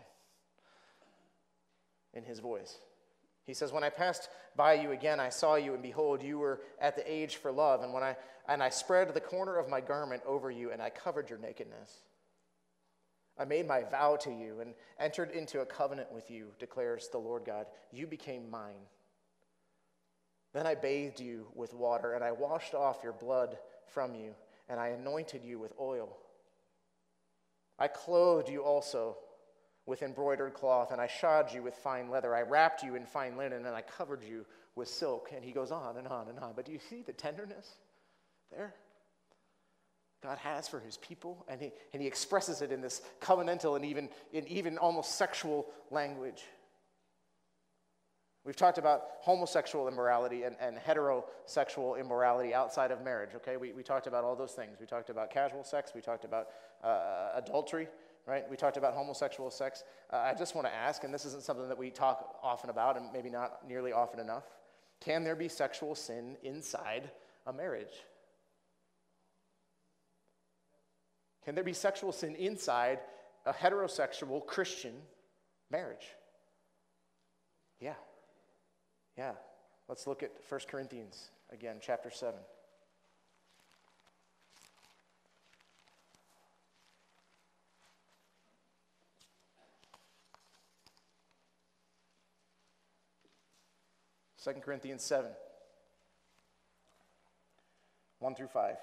in his voice. He says, "When I passed by you again, I saw you, and behold, you were at the age for love. And I spread the corner of my garment over you, and I covered your nakedness. I made my vow to you and entered into a covenant with you, declares the Lord God. You became mine. Then I bathed you with water, and I washed off your blood from you, and I anointed you with oil. I clothed you also with embroidered cloth, and I shod you with fine leather. I wrapped you in fine linen, and I covered you with silk." And he goes on and on and on. But do you see the tenderness there God has for his people? And he expresses it in this covenantal and even almost sexual language. We've talked about homosexual immorality and heterosexual immorality outside of marriage, okay? We talked about all those things. We talked about casual sex. We talked about adultery, right? We talked about homosexual sex. I just want to ask, and this isn't something that we talk often about, and maybe not nearly often enough, can there be sexual sin inside a marriage? Can there be sexual sin inside a heterosexual Christian marriage? Yeah. Yeah, let's look at 1 Corinthians again, chapter 7. Second Corinthians 7, 1 through 5.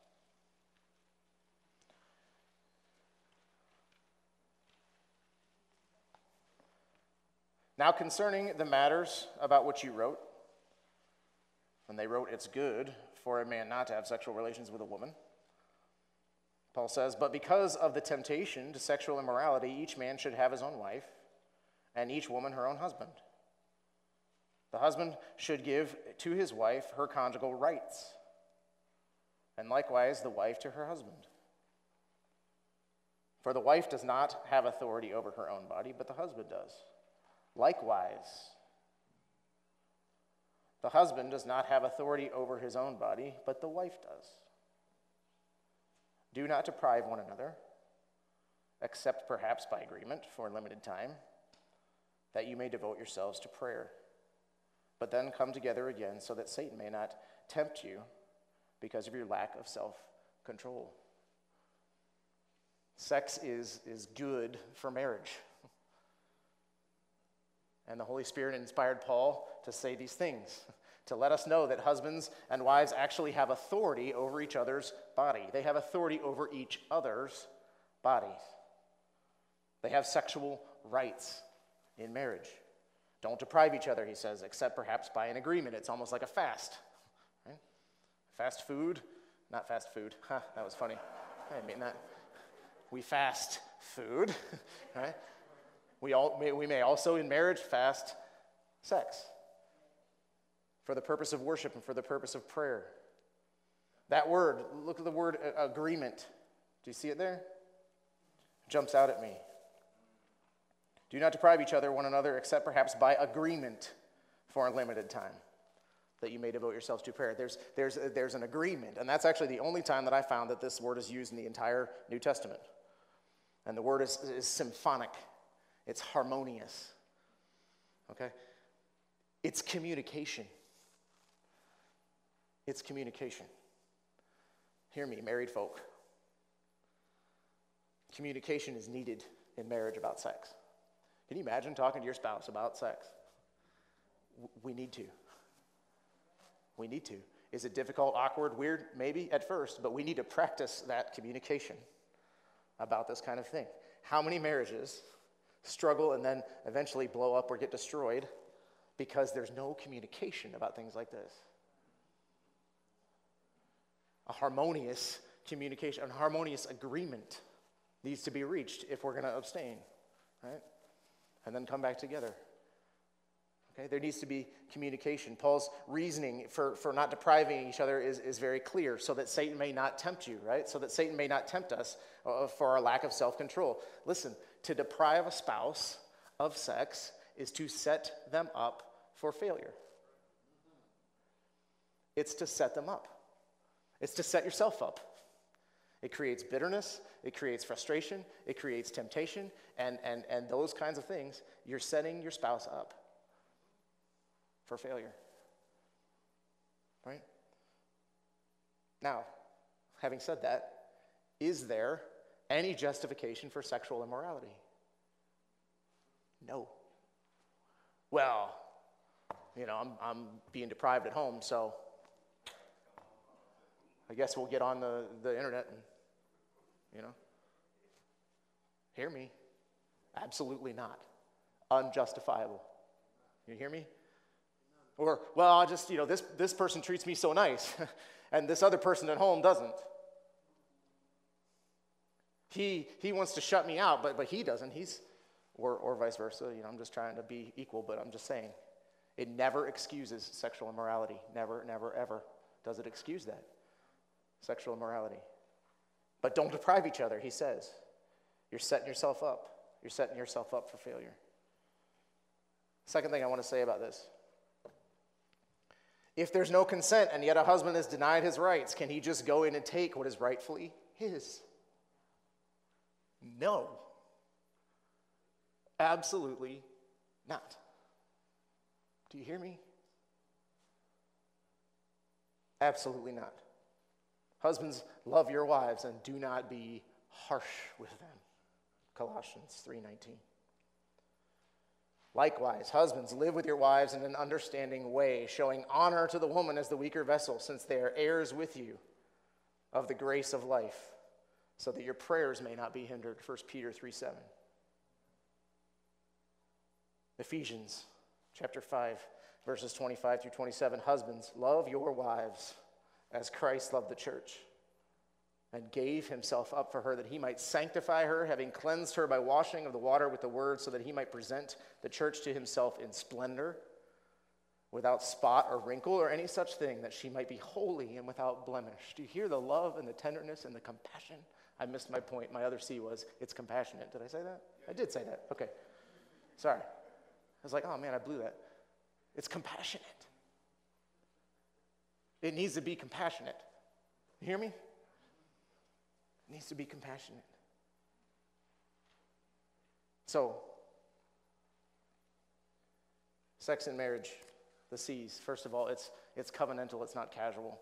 "Now concerning the matters about which you wrote," when they wrote, "It's good for a man not to have sexual relations with a woman," Paul says, "But because of the temptation to sexual immorality, each man should have his own wife, and each woman her own husband. The husband should give to his wife her conjugal rights, and likewise the wife to her husband. For the wife does not have authority over her own body, but the husband does. Likewise, the husband does not have authority over his own body, but the wife does. Do not deprive one another, except perhaps by agreement for a limited time, that you may devote yourselves to prayer. But then come together again so that Satan may not tempt you because of your lack of self-control. Sex is good for marriage. And the Holy Spirit inspired Paul to say these things, to let us know that husbands and wives actually have authority over each other's body. They have authority over each other's bodies. They have sexual rights in marriage. Don't deprive each other, he says, except perhaps by an agreement. It's almost like a fast. Right? Fast food, not fast food. That was funny. I didn't mean that. We fast food, right? We may also in marriage fast sex for the purpose of worship and for the purpose of prayer. That word, look at the word agreement. Do you see it there? It jumps out at me. Do not deprive each other, one another, except perhaps by agreement for a limited time, that you may devote yourselves to prayer. There's an agreement, and that's actually the only time that I found that this word is used in the entire New Testament. And the word is symphonic. It's harmonious. Okay? It's communication. It's communication. Hear me, married folk. Communication is needed in marriage about sex. Can you imagine talking to your spouse about sex? We need to. We need to. Is it difficult, awkward, weird? Maybe at first, but we need to practice that communication about this kind of thing. How many marriages struggle and then eventually blow up or get destroyed because there's no communication about things like this? A harmonious communication, a harmonious agreement needs to be reached if we're going to abstain, right? And then come back together. Okay, there needs to be communication. Paul's reasoning for not depriving each other is very clear, so that Satan may not tempt you, right? So that Satan may not tempt us for our lack of self-control. Listen, to deprive a spouse of sex is to set them up for failure. It's to set them up. It's to set yourself up. It creates bitterness, it creates frustration, it creates temptation, and those kinds of things. You're setting your spouse up for failure. Right? Now, having said that, is there any justification for sexual immorality? No. Well, I'm being deprived at home, so I guess we'll get on the internet and, hear me. Absolutely not. Unjustifiable. You hear me? Or, well, I just, this person treats me so nice, and this other person at home doesn't. He wants to shut me out, but he doesn't. Or vice versa. I'm just trying to be equal, but I'm just saying, it never excuses sexual immorality. Never, never, ever does it excuse that. Sexual immorality. But don't deprive each other, he says. You're setting yourself up. You're setting yourself up for failure. Second thing I want to say about this. If there's no consent and yet a husband is denied his rights, can he just go in and take what is rightfully his? No. Absolutely not. Do you hear me? Absolutely not. Husbands, love your wives and do not be harsh with them. Colossians 3:19. Likewise, husbands, live with your wives in an understanding way, showing honor to the woman as the weaker vessel, since they are heirs with you of the grace of life, so that your prayers may not be hindered. 1 Peter 3:7. Ephesians chapter 5, verses 25 through 27. Husbands, love your wives as Christ loved the church and gave himself up for her, that he might sanctify her, having cleansed her by washing of the water with the word, so that he might present the church to himself in splendor, without spot or wrinkle or any such thing, that she might be holy and without blemish. Do you hear the love and the tenderness and the compassion? I missed my point. My other C was, it's compassionate. Did I say that? I did say that. Okay. Sorry. I was like, oh man, I blew that. It's compassionate. It needs to be compassionate. You hear me? It needs to be compassionate. So, sex and marriage, the C's. First of all, it's covenantal. It's not casual.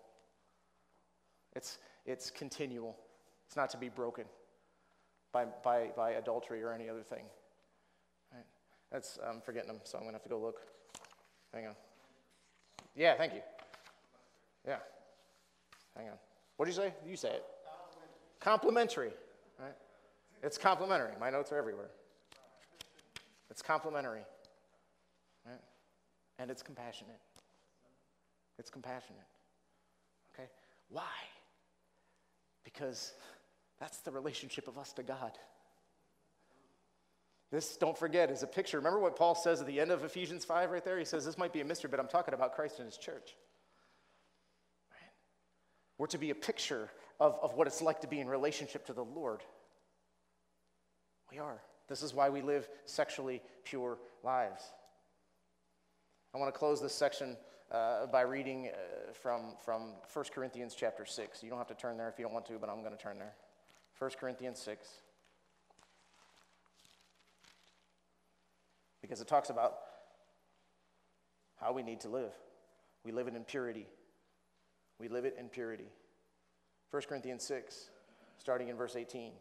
It's continual. It's not to be broken by adultery or any other thing. Right? I'm forgetting them, so I'm going to have to go look. Hang on. Yeah, thank you. Yeah. Hang on. What did you say? You say it. Complementary. Right? It's complementary. My notes are everywhere. It's complementary. Right? And it's compassionate. It's compassionate. Okay? Why? Because that's the relationship of us to God. This, don't forget, is a picture. Remember what Paul says at the end of Ephesians 5 right there? He says, this might be a mystery, but I'm talking about Christ and his church. Right? We're to be a picture of what it's like to be in relationship to the Lord. We are. This is why we live sexually pure lives. I want to close this section by reading from 1 Corinthians chapter 6. You don't have to turn there if you don't want to, but I'm going to turn there. 1 Corinthians 6. Because it talks about how we need to live. We live it in purity. We live it in purity. 1 Corinthians 6, starting in verse 18.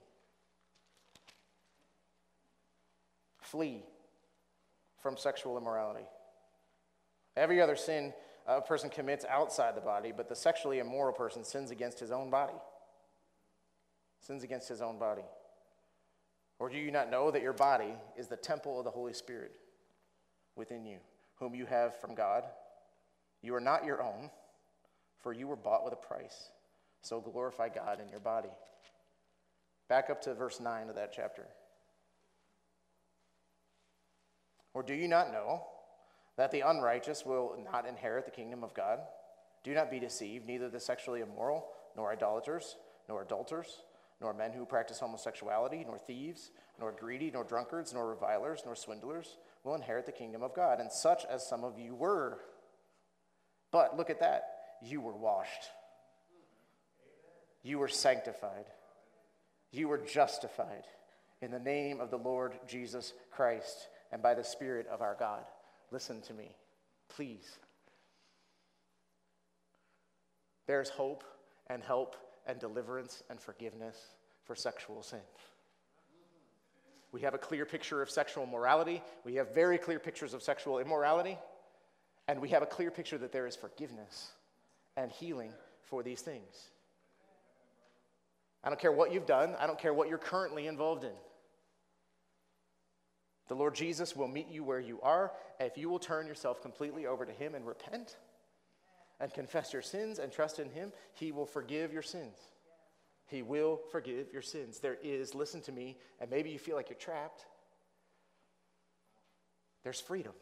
Flee from sexual immorality. Every other sin a person commits outside the body, but the sexually immoral person sins against his own body. Sins against his own body. Or do you not know that your body is the temple of the Holy Spirit within you, whom you have from God? You are not your own, for you were bought with a price. So glorify God in your body. Back up to verse 9 of that chapter. Or do you not know that the unrighteous will not inherit the kingdom of God? Do not be deceived, neither the sexually immoral, nor idolaters, nor adulterers, nor men who practice homosexuality, nor thieves, nor greedy, nor drunkards, nor revilers, nor swindlers will inherit the kingdom of God. And such as some of you were. But look at that. You were washed. You were sanctified. You were justified in the name of the Lord Jesus Christ and by the Spirit of our God. Listen to me, please. There's hope and help and deliverance and forgiveness for sexual sin. We have a clear picture of sexual morality. We have very clear pictures of sexual immorality. And we have a clear picture that there is forgiveness and healing for these things. I don't care what you've done. I don't care what you're currently involved in. The Lord Jesus will meet you where you are. If you will turn yourself completely over to him and repent and confess your sins and trust in him, he will forgive your sins. He will forgive your sins. There is, listen to me, and maybe you feel like you're trapped. There's freedom.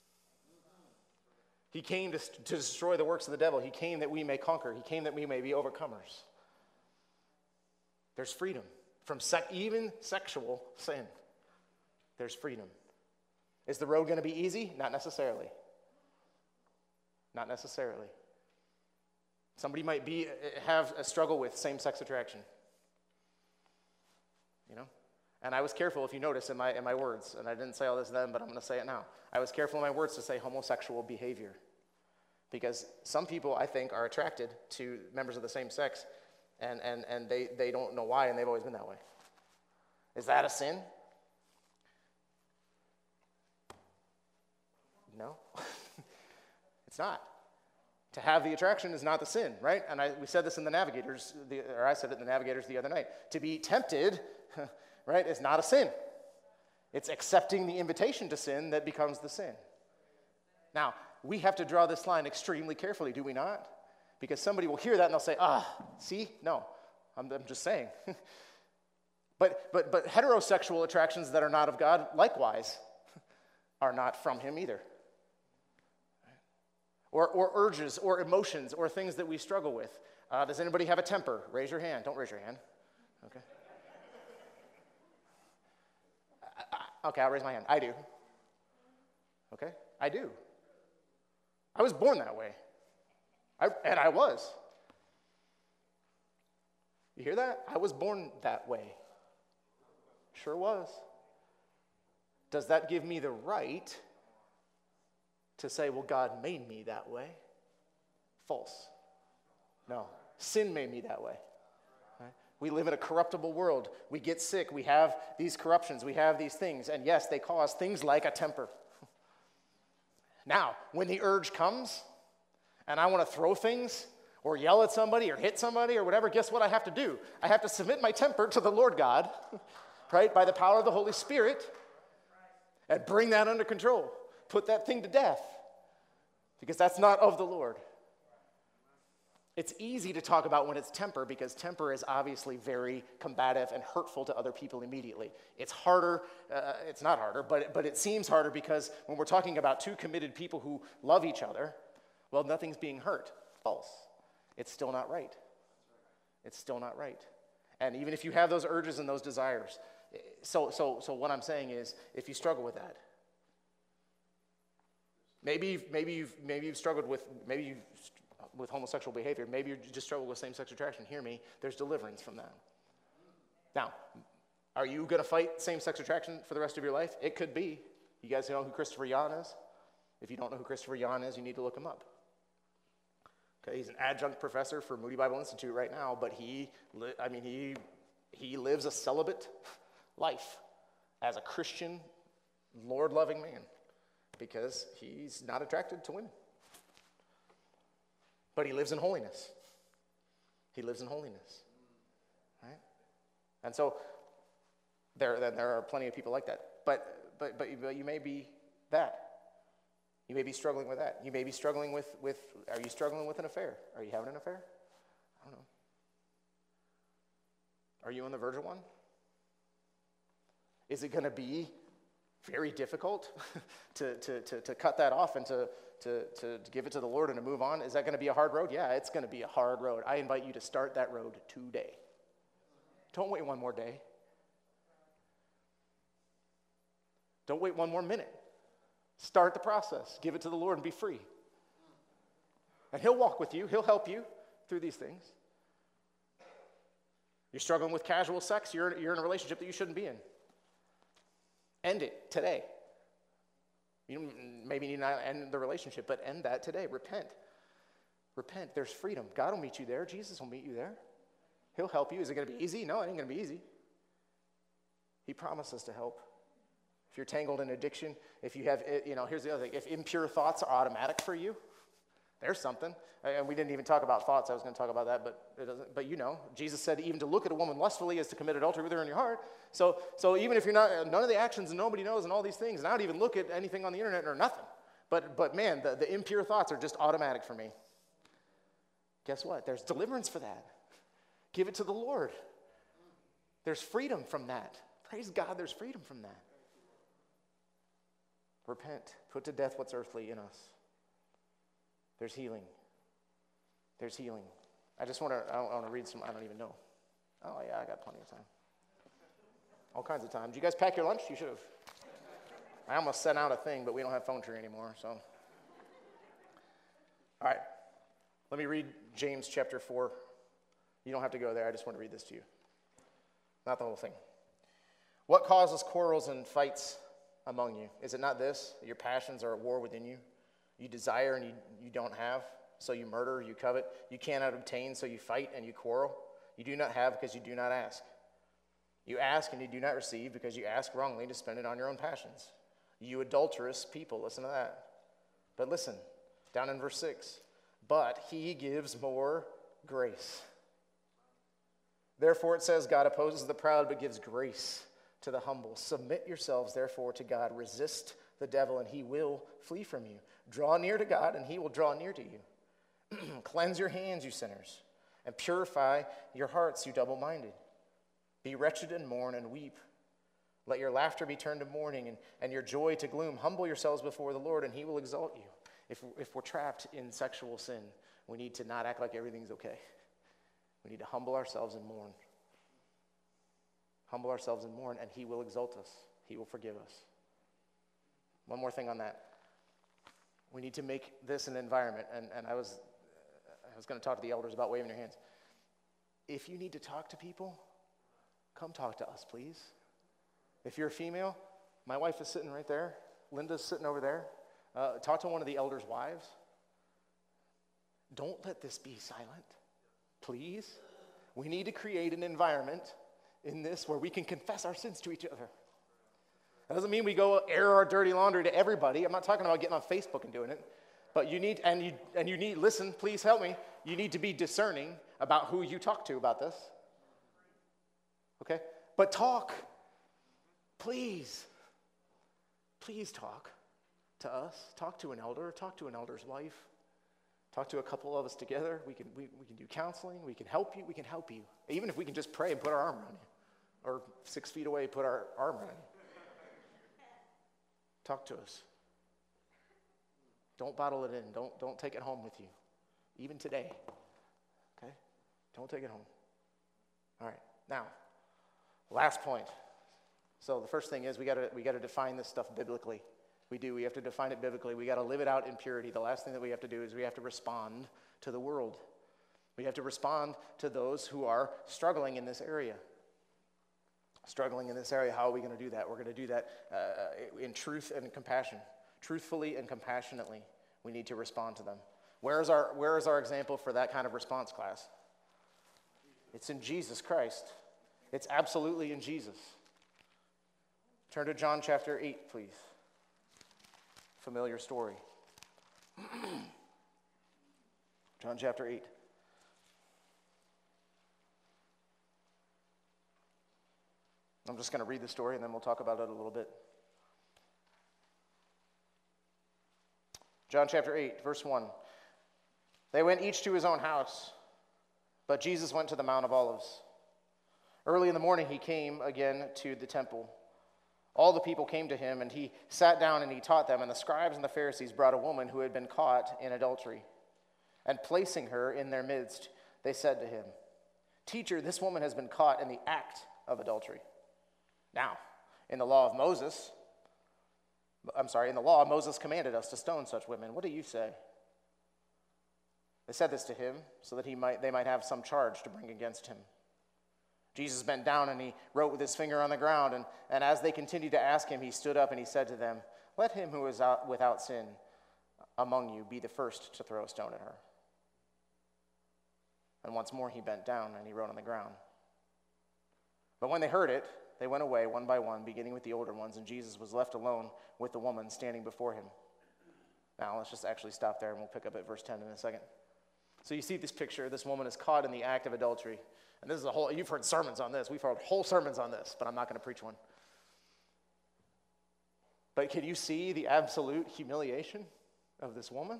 He came to destroy the works of the devil. He came that we may conquer. He came that we may be overcomers. There's freedom from even sexual sin. There's freedom. Is the road going to be easy? Not necessarily. Not necessarily. Somebody might have a struggle with same-sex attraction. You know? And I was careful, if you notice, in my words, and I didn't say all this then, but I'm going to say it now. I was careful in my words to say homosexual behavior. Because some people, I think, are attracted to members of the same sex, and they don't know why, and they've always been that way. Is that a sin? No. It's not. To have the attraction is not the sin, right? And we said this in the Navigators, or I said it in the Navigators the other night. To be tempted, right, is not a sin. It's accepting the invitation to sin that becomes the sin. Now, we have to draw this line extremely carefully, do we not? Because somebody will hear that and they'll say, see? No, I'm just saying. But heterosexual attractions that are not of God, likewise, are not from him either. or urges or emotions or things that we struggle with. Does anybody have a temper? Raise your hand. Don't raise your hand. Okay. Okay, I'll raise my hand. I do. Okay, I do. I was born that way. And I was. You hear that? I was born that way. Sure was. Does that give me the right to say, well, God made me that way? False. No. Sin made me that way. Right? We live in a corruptible world. We get sick. We have these corruptions. We have these things. And yes, they cause things like a temper. Now, when the urge comes and I want to throw things or yell at somebody or hit somebody or whatever, guess what I have to do? I have to submit my temper to the Lord God, right, by the power of the Holy Spirit, and bring that under control. Put that thing to death, because that's not of the Lord. It's easy to talk about when it's temper, because temper is obviously very combative and hurtful to other people immediately. It's harder, it's not harder, but it seems harder, because when we're talking about two committed people who love each other, well, nothing's being hurt. False. It's still not right. It's still not right. And even if you have those urges and those desires, so what I'm saying is, if you struggle with that, maybe you've struggled with homosexual behavior. Maybe you just struggle with same-sex attraction. Hear me. There's deliverance from that. Now, are you going to fight same-sex attraction for the rest of your life? It could be. You guys know who Christopher Yuan is? If you don't know who Christopher Yuan is, you need to look him up. Okay, he's an adjunct professor for Moody Bible Institute right now, but he lives a celibate life as a Christian, Lord-loving man, because he's not attracted to women. But he lives in holiness. He lives in holiness, right? And so there are plenty of people like that. But you may be that. You may be struggling with that. You may be struggling with are you struggling with an affair? Are you having an affair? I don't know. Are you on the verge of one? Is it going to be very difficult to cut that off and to give it to the Lord and to move on? Is that going to be a hard road? Yeah, it's going to be a hard road. I invite you to start that road today. Don't wait one more day. Don't wait one more minute. Start the process. Give it to the Lord and be free. And He'll walk with you. He'll help you through these things. You're struggling with casual sex. You're in a relationship that you shouldn't be in. End it today. You maybe need not end the relationship, but end that today. Repent. Repent. There's freedom. God will meet you there. Jesus will meet you there. He'll help you. Is it going to be easy? No, it ain't going to be easy. He promises to help. If you're tangled in addiction, if you have, here's the other thing. If impure thoughts are automatic for you, there's something. And we didn't even talk about thoughts. I was going to talk about that, but it doesn't. But Jesus said even to look at a woman lustfully is to commit adultery with her in your heart. So even if you're not, none of the actions and nobody knows and all these things, and I don't even look at anything on the internet or nothing. But man, the impure thoughts are just automatic for me. Guess what? There's deliverance for that. Give it to the Lord. There's freedom from that. Praise God, there's freedom from that. Repent. Put to death what's earthly in us. There's healing. There's healing. I want to read some, I don't even know. Oh, yeah, I got plenty of time. All kinds of time. Did you guys pack your lunch? You should have. I almost sent out a thing, but we don't have phone tree anymore, so. All right. Let me read James chapter 4. You don't have to go there. I just want to read this to you. Not the whole thing. What causes quarrels and fights among you? Is it not this, that your passions are at war within you? You desire and you don't have, so you murder, you covet. You cannot obtain, so you fight and you quarrel. You do not have because you do not ask. You ask and you do not receive because you ask wrongly to spend it on your own passions. You adulterous people, listen to that. But listen, down in verse 6, but he gives more grace. Therefore it says, God opposes the proud but gives grace to the humble. Submit yourselves, therefore, to God. Resist the devil, and he will flee from you. Draw near to God, and he will draw near to you. Cleanse your hands, you sinners, and purify your hearts, you double-minded. Be wretched and mourn and weep. Let your laughter be turned to mourning and your joy to gloom. Humble yourselves before the Lord, and he will exalt you. If we're trapped in sexual sin, we need to not act like everything's okay. We need to humble ourselves and mourn. Humble ourselves and mourn, and he will exalt us. He will forgive us. One more thing on that. We need to make this an environment, and I was going to talk to the elders about waving your hands. If you need to talk to people, come talk to us, please. If you're a female, my wife is sitting right there. Linda's sitting over there. Talk to one of the elders' wives. Don't let this be silent, please. We need to create an environment in this where we can confess our sins to each other. That doesn't mean we go air our dirty laundry to everybody. I'm not talking about getting on Facebook and doing it. But you need, listen, please help me. You need to be discerning about who you talk to about this. Okay? But talk. Please. Please talk to us. Talk to an elder. Talk to an elder's wife. Talk to a couple of us together. We can do counseling. We can help you. We can help you. Even if we can just pray and put our arm around you. Or 6 feet away, put our arm around you. Talk to us. Don't bottle it in. Don't take it home with you. Even today. Okay? Don't take it home. All right. Now, last point. So the first thing is we got to define this stuff biblically. We have to define it biblically. We got to live it out in purity. The last thing that we have to do is we have to respond to the world. We have to respond to those who are struggling in this area. Struggling in this area, how are we going to do that? We're going to do that in truth and compassion. Truthfully and compassionately, we need to respond to them. Where is our example for that kind of response, class? It's in Jesus Christ. It's absolutely in Jesus. Turn to John chapter 8, please. Familiar story. John chapter 8. I'm just going to read the story and then we'll talk about it a little bit. John chapter 8, verse 1. They went each to his own house, but Jesus went to the Mount of Olives. Early in the morning he came again to the temple. All the people came to him, and he sat down and he taught them. And the scribes and the Pharisees brought a woman who had been caught in adultery. And placing her in their midst, they said to him, "Teacher, this woman has been caught in the act of adultery. Now, in the law, Moses commanded us to stone such women. What do you say?" They said this to him so that they might have some charge to bring against him. Jesus bent down and he wrote with his finger on the ground. And as they continued to ask him, he stood up and he said to them, "Let him who is without sin among you be the first to throw a stone at her." And once more he bent down and he wrote on the ground. But when they heard it, they went away one by one, beginning with the older ones, and Jesus was left alone with the woman standing before him. Now let's just actually stop there and we'll pick up at verse 10 in a second. So you see this picture. This woman is caught in the act of adultery. And this is you've heard sermons on this. We've heard whole sermons on this, but I'm not going to preach one. But can you see the absolute humiliation of this woman?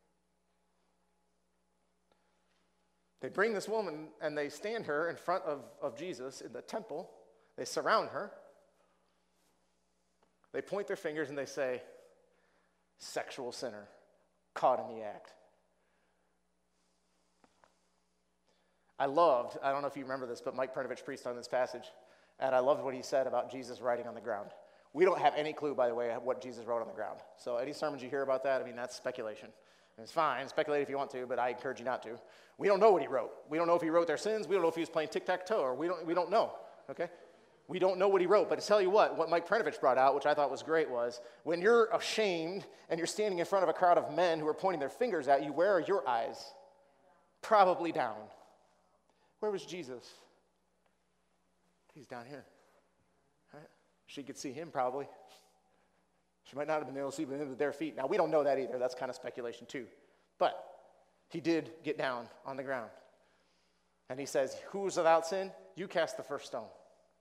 They bring this woman and they stand her in front of Jesus in the temple. They surround her. They point their fingers and they say, "Sexual sinner, caught in the act." I don't know if you remember this, but Mike Pernovich preached on this passage, and I loved what he said about Jesus writing on the ground. We don't have any clue, by the way, what Jesus wrote on the ground. So any sermons you hear about that, that's speculation. And it's fine, speculate if you want to, but I encourage you not to. We don't know what he wrote. We don't know if he wrote their sins. We don't know if he was playing tic-tac-toe, or we don't know, okay? We don't know what he wrote, but to tell you what Mike Pernovich brought out, which I thought was great, was when you're ashamed and you're standing in front of a crowd of men who are pointing their fingers at you, where are your eyes? Probably down. Where was Jesus? He's down here. Right? She could see him probably. She might not have been able to see them with their feet. Now, we don't know that either. That's kind of speculation too. But he did get down on the ground. And he says, "Who's without sin? You cast the first stone."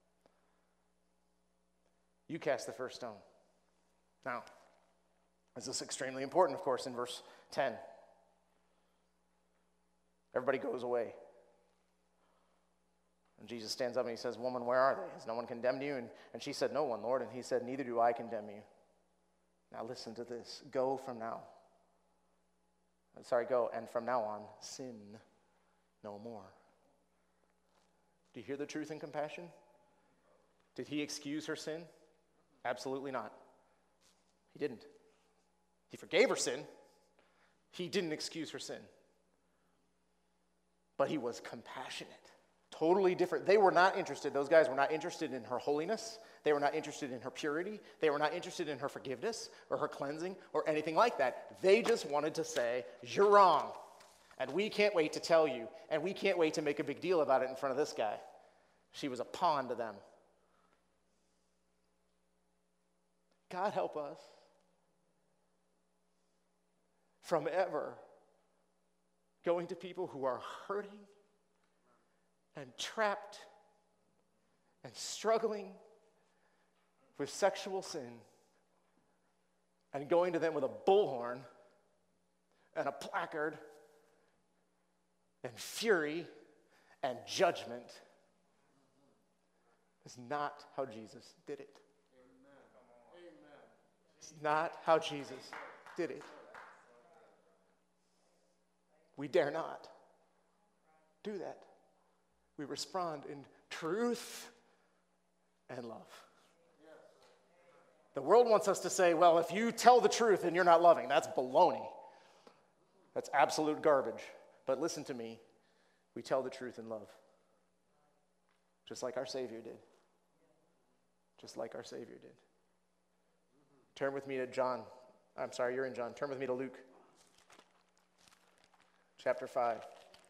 You cast the first stone. Now, this is extremely important, of course, in verse 10. Everybody goes away. And Jesus stands up and he says, "Woman, where are they? Has no one condemned you?" And she said, "No one, Lord." And he said, "Neither do I condemn you. Now listen to this. Go from now Go, and from now on, sin no more. Do you hear the truth and compassion? Did he excuse her sin? Absolutely not. He didn't. He forgave her sin. He didn't excuse her sin. But he was compassionate. Totally different. They were not interested, those guys were not interested in her holiness. They were not interested in her purity. They were not interested in her forgiveness or her cleansing or anything like that. They just wanted to say, you're wrong. And we can't wait to tell you. And we can't wait to make a big deal about it in front of this guy. She was a pawn to them. God help us from ever going to people who are hurting and trapped and struggling with sexual sin and going to them with a bullhorn and a placard and fury and judgment. Is not how Jesus did it. It's not how Jesus did it. We dare not do that. We respond in truth and love. The world wants us to say, well, if you tell the truth and you're not loving, that's baloney. That's absolute garbage. But listen to me. We tell the truth in love. Just like our Savior did. Just like our Savior did. Turn with me to John. I'm sorry, you're in John. Turn with me to Luke. Chapter 5.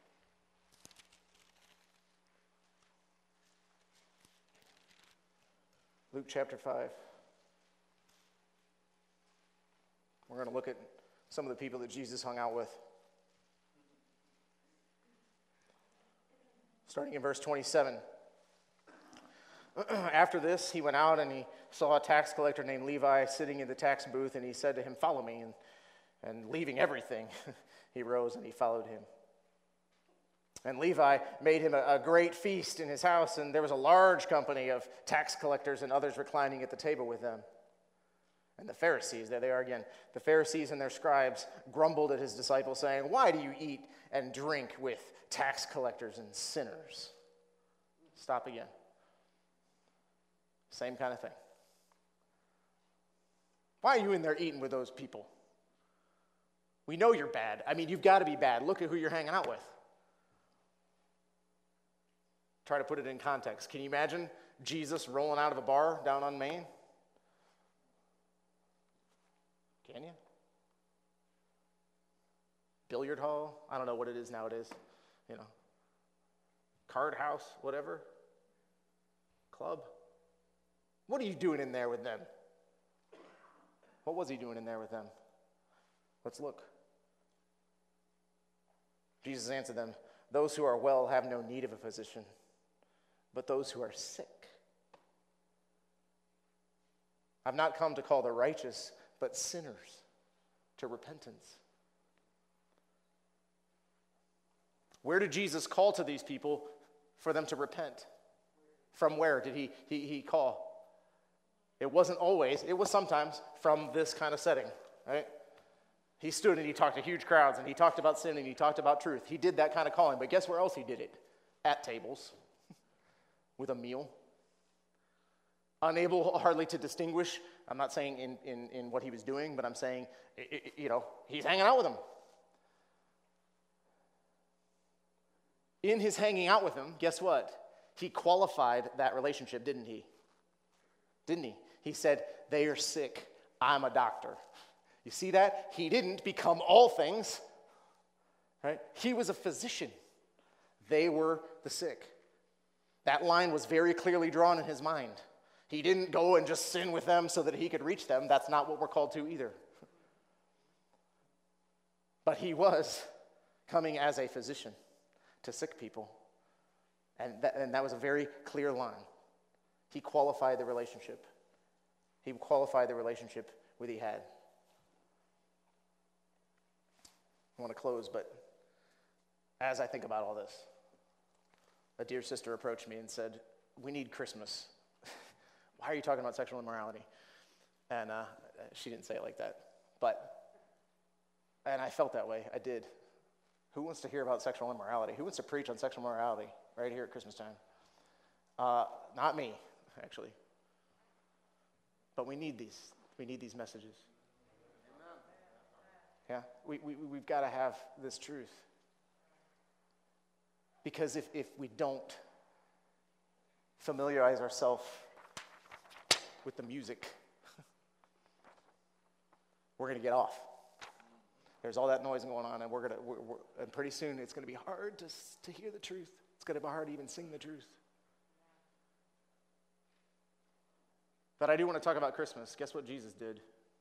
Luke chapter 5. We're going to look at some of the people that Jesus hung out with. Starting in verse 27. After this, he went out and he saw a tax collector named Levi sitting in the tax booth, and he said to him, "Follow me." And leaving everything, he rose and he followed him. And Levi made him a great feast in his house, and there was a large company of tax collectors and others reclining at the table with them. And the Pharisees, there they are again, the Pharisees and their scribes grumbled at his disciples, saying, "Why do you eat and drink with tax collectors and sinners?" Stop again. Same kind of thing. Why are you in there eating with those people? We know you're bad. I mean, you've got to be bad. Look at who you're hanging out with. Try to put it in context. Can you imagine Jesus rolling out of a bar down on Main? Can you? Billiard hall? I don't know what it is nowadays. Card house, whatever. Club. What are you doing in there with them? What was he doing in there with them? Let's look. Jesus answered them, "Those who are well have no need of a physician, but those who are sick. I've not come to call the righteous, but sinners to repentance." Where did Jesus call to these people for them to repent? From where did he call? It wasn't always, it was sometimes from this kind of setting, right? He stood and he talked to huge crowds and he talked about sin and he talked about truth. He did that kind of calling, but guess where else he did it? At tables, with a meal. Unable hardly to distinguish. I'm not saying in what he was doing, but I'm saying, he's hanging out with them. In his hanging out with them, guess what? He qualified that relationship, didn't he? Didn't he? He said, "They are sick. I'm a doctor." You see that? He didn't become all things. Right? He was a physician. They were the sick. That line was very clearly drawn in his mind. He didn't go and just sin with them so that he could reach them. That's not what we're called to either. But he was coming as a physician to sick people. And that was a very clear line. He qualified the relationship. He qualified the relationship that he had. I want to close, but as I think about all this, a dear sister approached me and said, "We need Christmas. Why are you talking about sexual immorality?" And she didn't say it like that. But And I felt that way. I did. Who wants to hear about sexual immorality? Who wants to preach on sexual immorality right here at Christmas time? Not me, actually. But we need these. We need these messages. Yeah, we've got to have this truth. Because if we don't familiarize ourselves with the music, we're going to get off. There's all that noise going on, and and pretty soon it's going to be hard to hear the truth. It's going to be hard to even sing the truth. But I do want to talk about Christmas. Guess what Jesus did?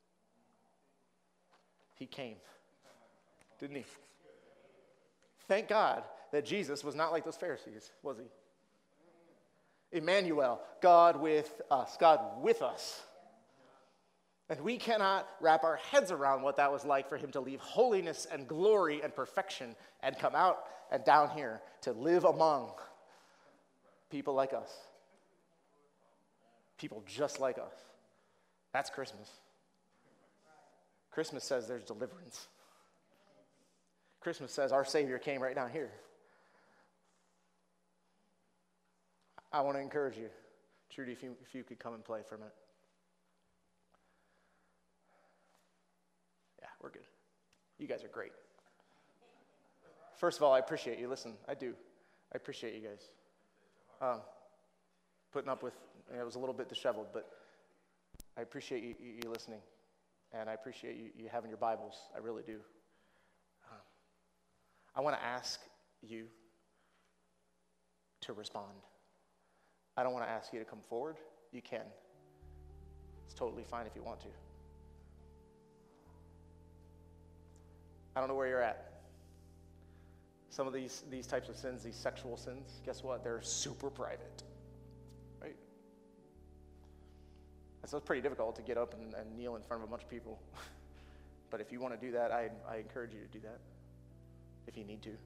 He came, didn't he? Thank God that Jesus was not like those Pharisees, was he? Emmanuel, God with us, God with us. And we cannot wrap our heads around what that was like for him to leave holiness and glory and perfection and come out and down here to live among people like us. People just like us. That's Christmas. Christmas says there's deliverance. Christmas says our Savior came right down here. I want to encourage you, Trudy, if you could come and play for a minute. Yeah, we're good. You guys are great. First of all, I appreciate you. Listen, I do. I appreciate you guys. Putting up with, it was a little bit disheveled, but I appreciate you listening. And I appreciate you having your Bibles. I really do. I want to ask you to respond. I don't want to ask you to come forward. You can. It's totally fine if you want to. I don't know where you're at. Some of these types of sins, these sexual sins, guess what? They're super private. Right? So it's pretty difficult to get up and kneel in front of a bunch of people. But if you want to do that, I encourage you to do that if you need to.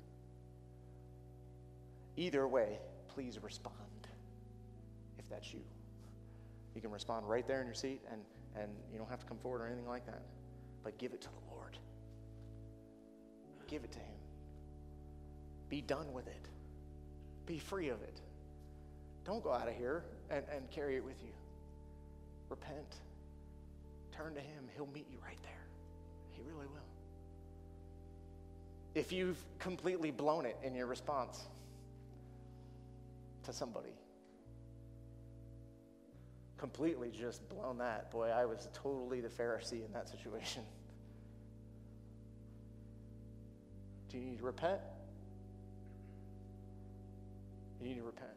Either way, please respond if that's you. You can respond right there in your seat, and you don't have to come forward or anything like that. But give it to the Lord. Give it to him. Be done with it. Be free of it. Don't go out of here and carry it with you. Repent. Turn to him. He'll meet you right there. He really will. If you've completely blown it in your response to somebody, completely just blown that, boy, I was totally the Pharisee in that situation. Do you need to repent? You need to repent.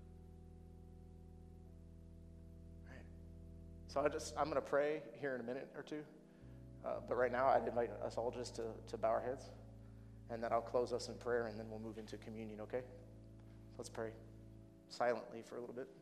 Right. So I'm going to pray here in a minute or two. But right now, I'd invite us all just to bow our heads. And then I'll close us in prayer, and then we'll move into communion, okay? Let's pray silently for a little bit.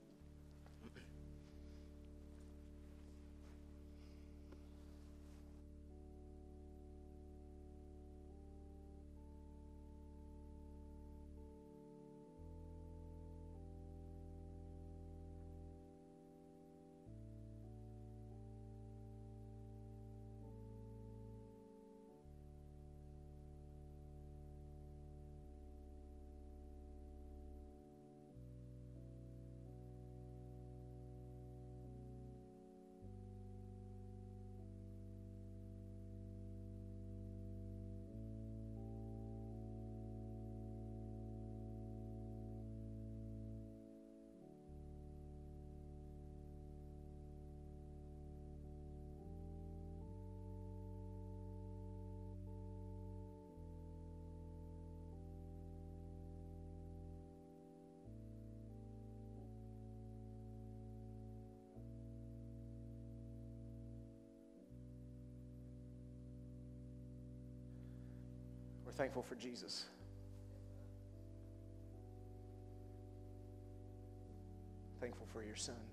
We're thankful for Jesus. Thankful for your son.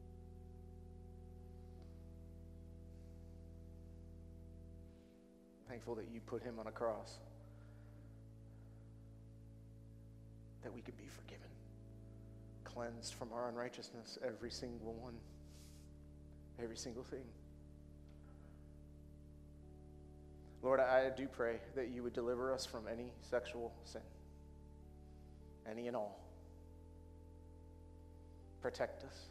Thankful that you put him on a cross, that we could be forgiven, cleansed from our unrighteousness, every single one, every single thing. Lord, I do pray that you would deliver us from any sexual sin, any and all. Protect us.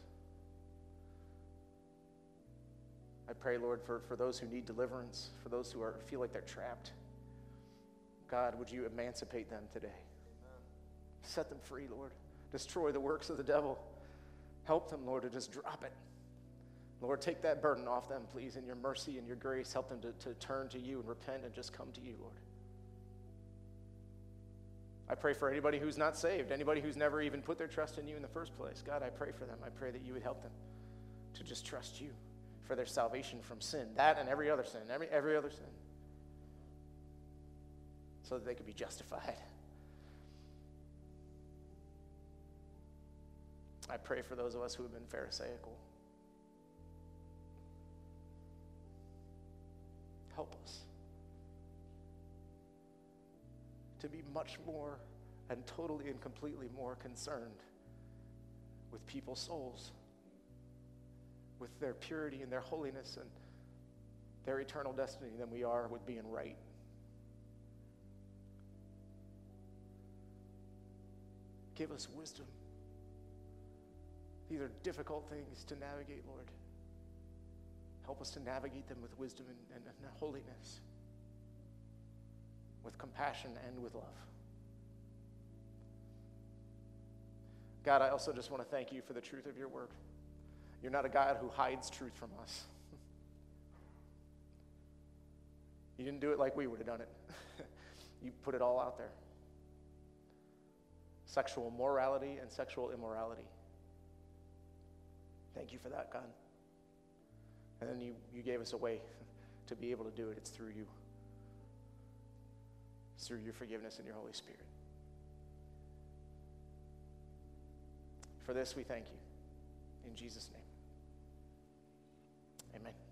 I pray, Lord, for those who need deliverance, for those who feel like they're trapped. God, would you emancipate them today? Amen. Set them free, Lord. Destroy the works of the devil. Help them, Lord, to just drop it. Lord, take that burden off them, please, in your mercy and your grace. Help them to turn to you and repent and just come to you, Lord. I pray for anybody who's not saved, anybody who's never even put their trust in you in the first place. God, I pray for them. I pray that you would help them to just trust you for their salvation from sin, that and every other sin, every other sin, so that they could be justified. I pray for those of us who have been pharisaical. Help us to be much more and totally and completely more concerned with people's souls, with their purity and their holiness and their eternal destiny than we are with being right. Give us wisdom. These are difficult things to navigate, Lord. Help us to navigate them with wisdom and holiness, with compassion and with love. God, I also just want to thank you for the truth of your word. You're not a God who hides truth from us. You didn't do it like we would have done it. You put it all out there. Sexual morality and sexual immorality. Thank you for that, God. And then you gave us a way to be able to do it. It's through you. It's through your forgiveness and your Holy Spirit. For this we thank you. In Jesus' name. Amen.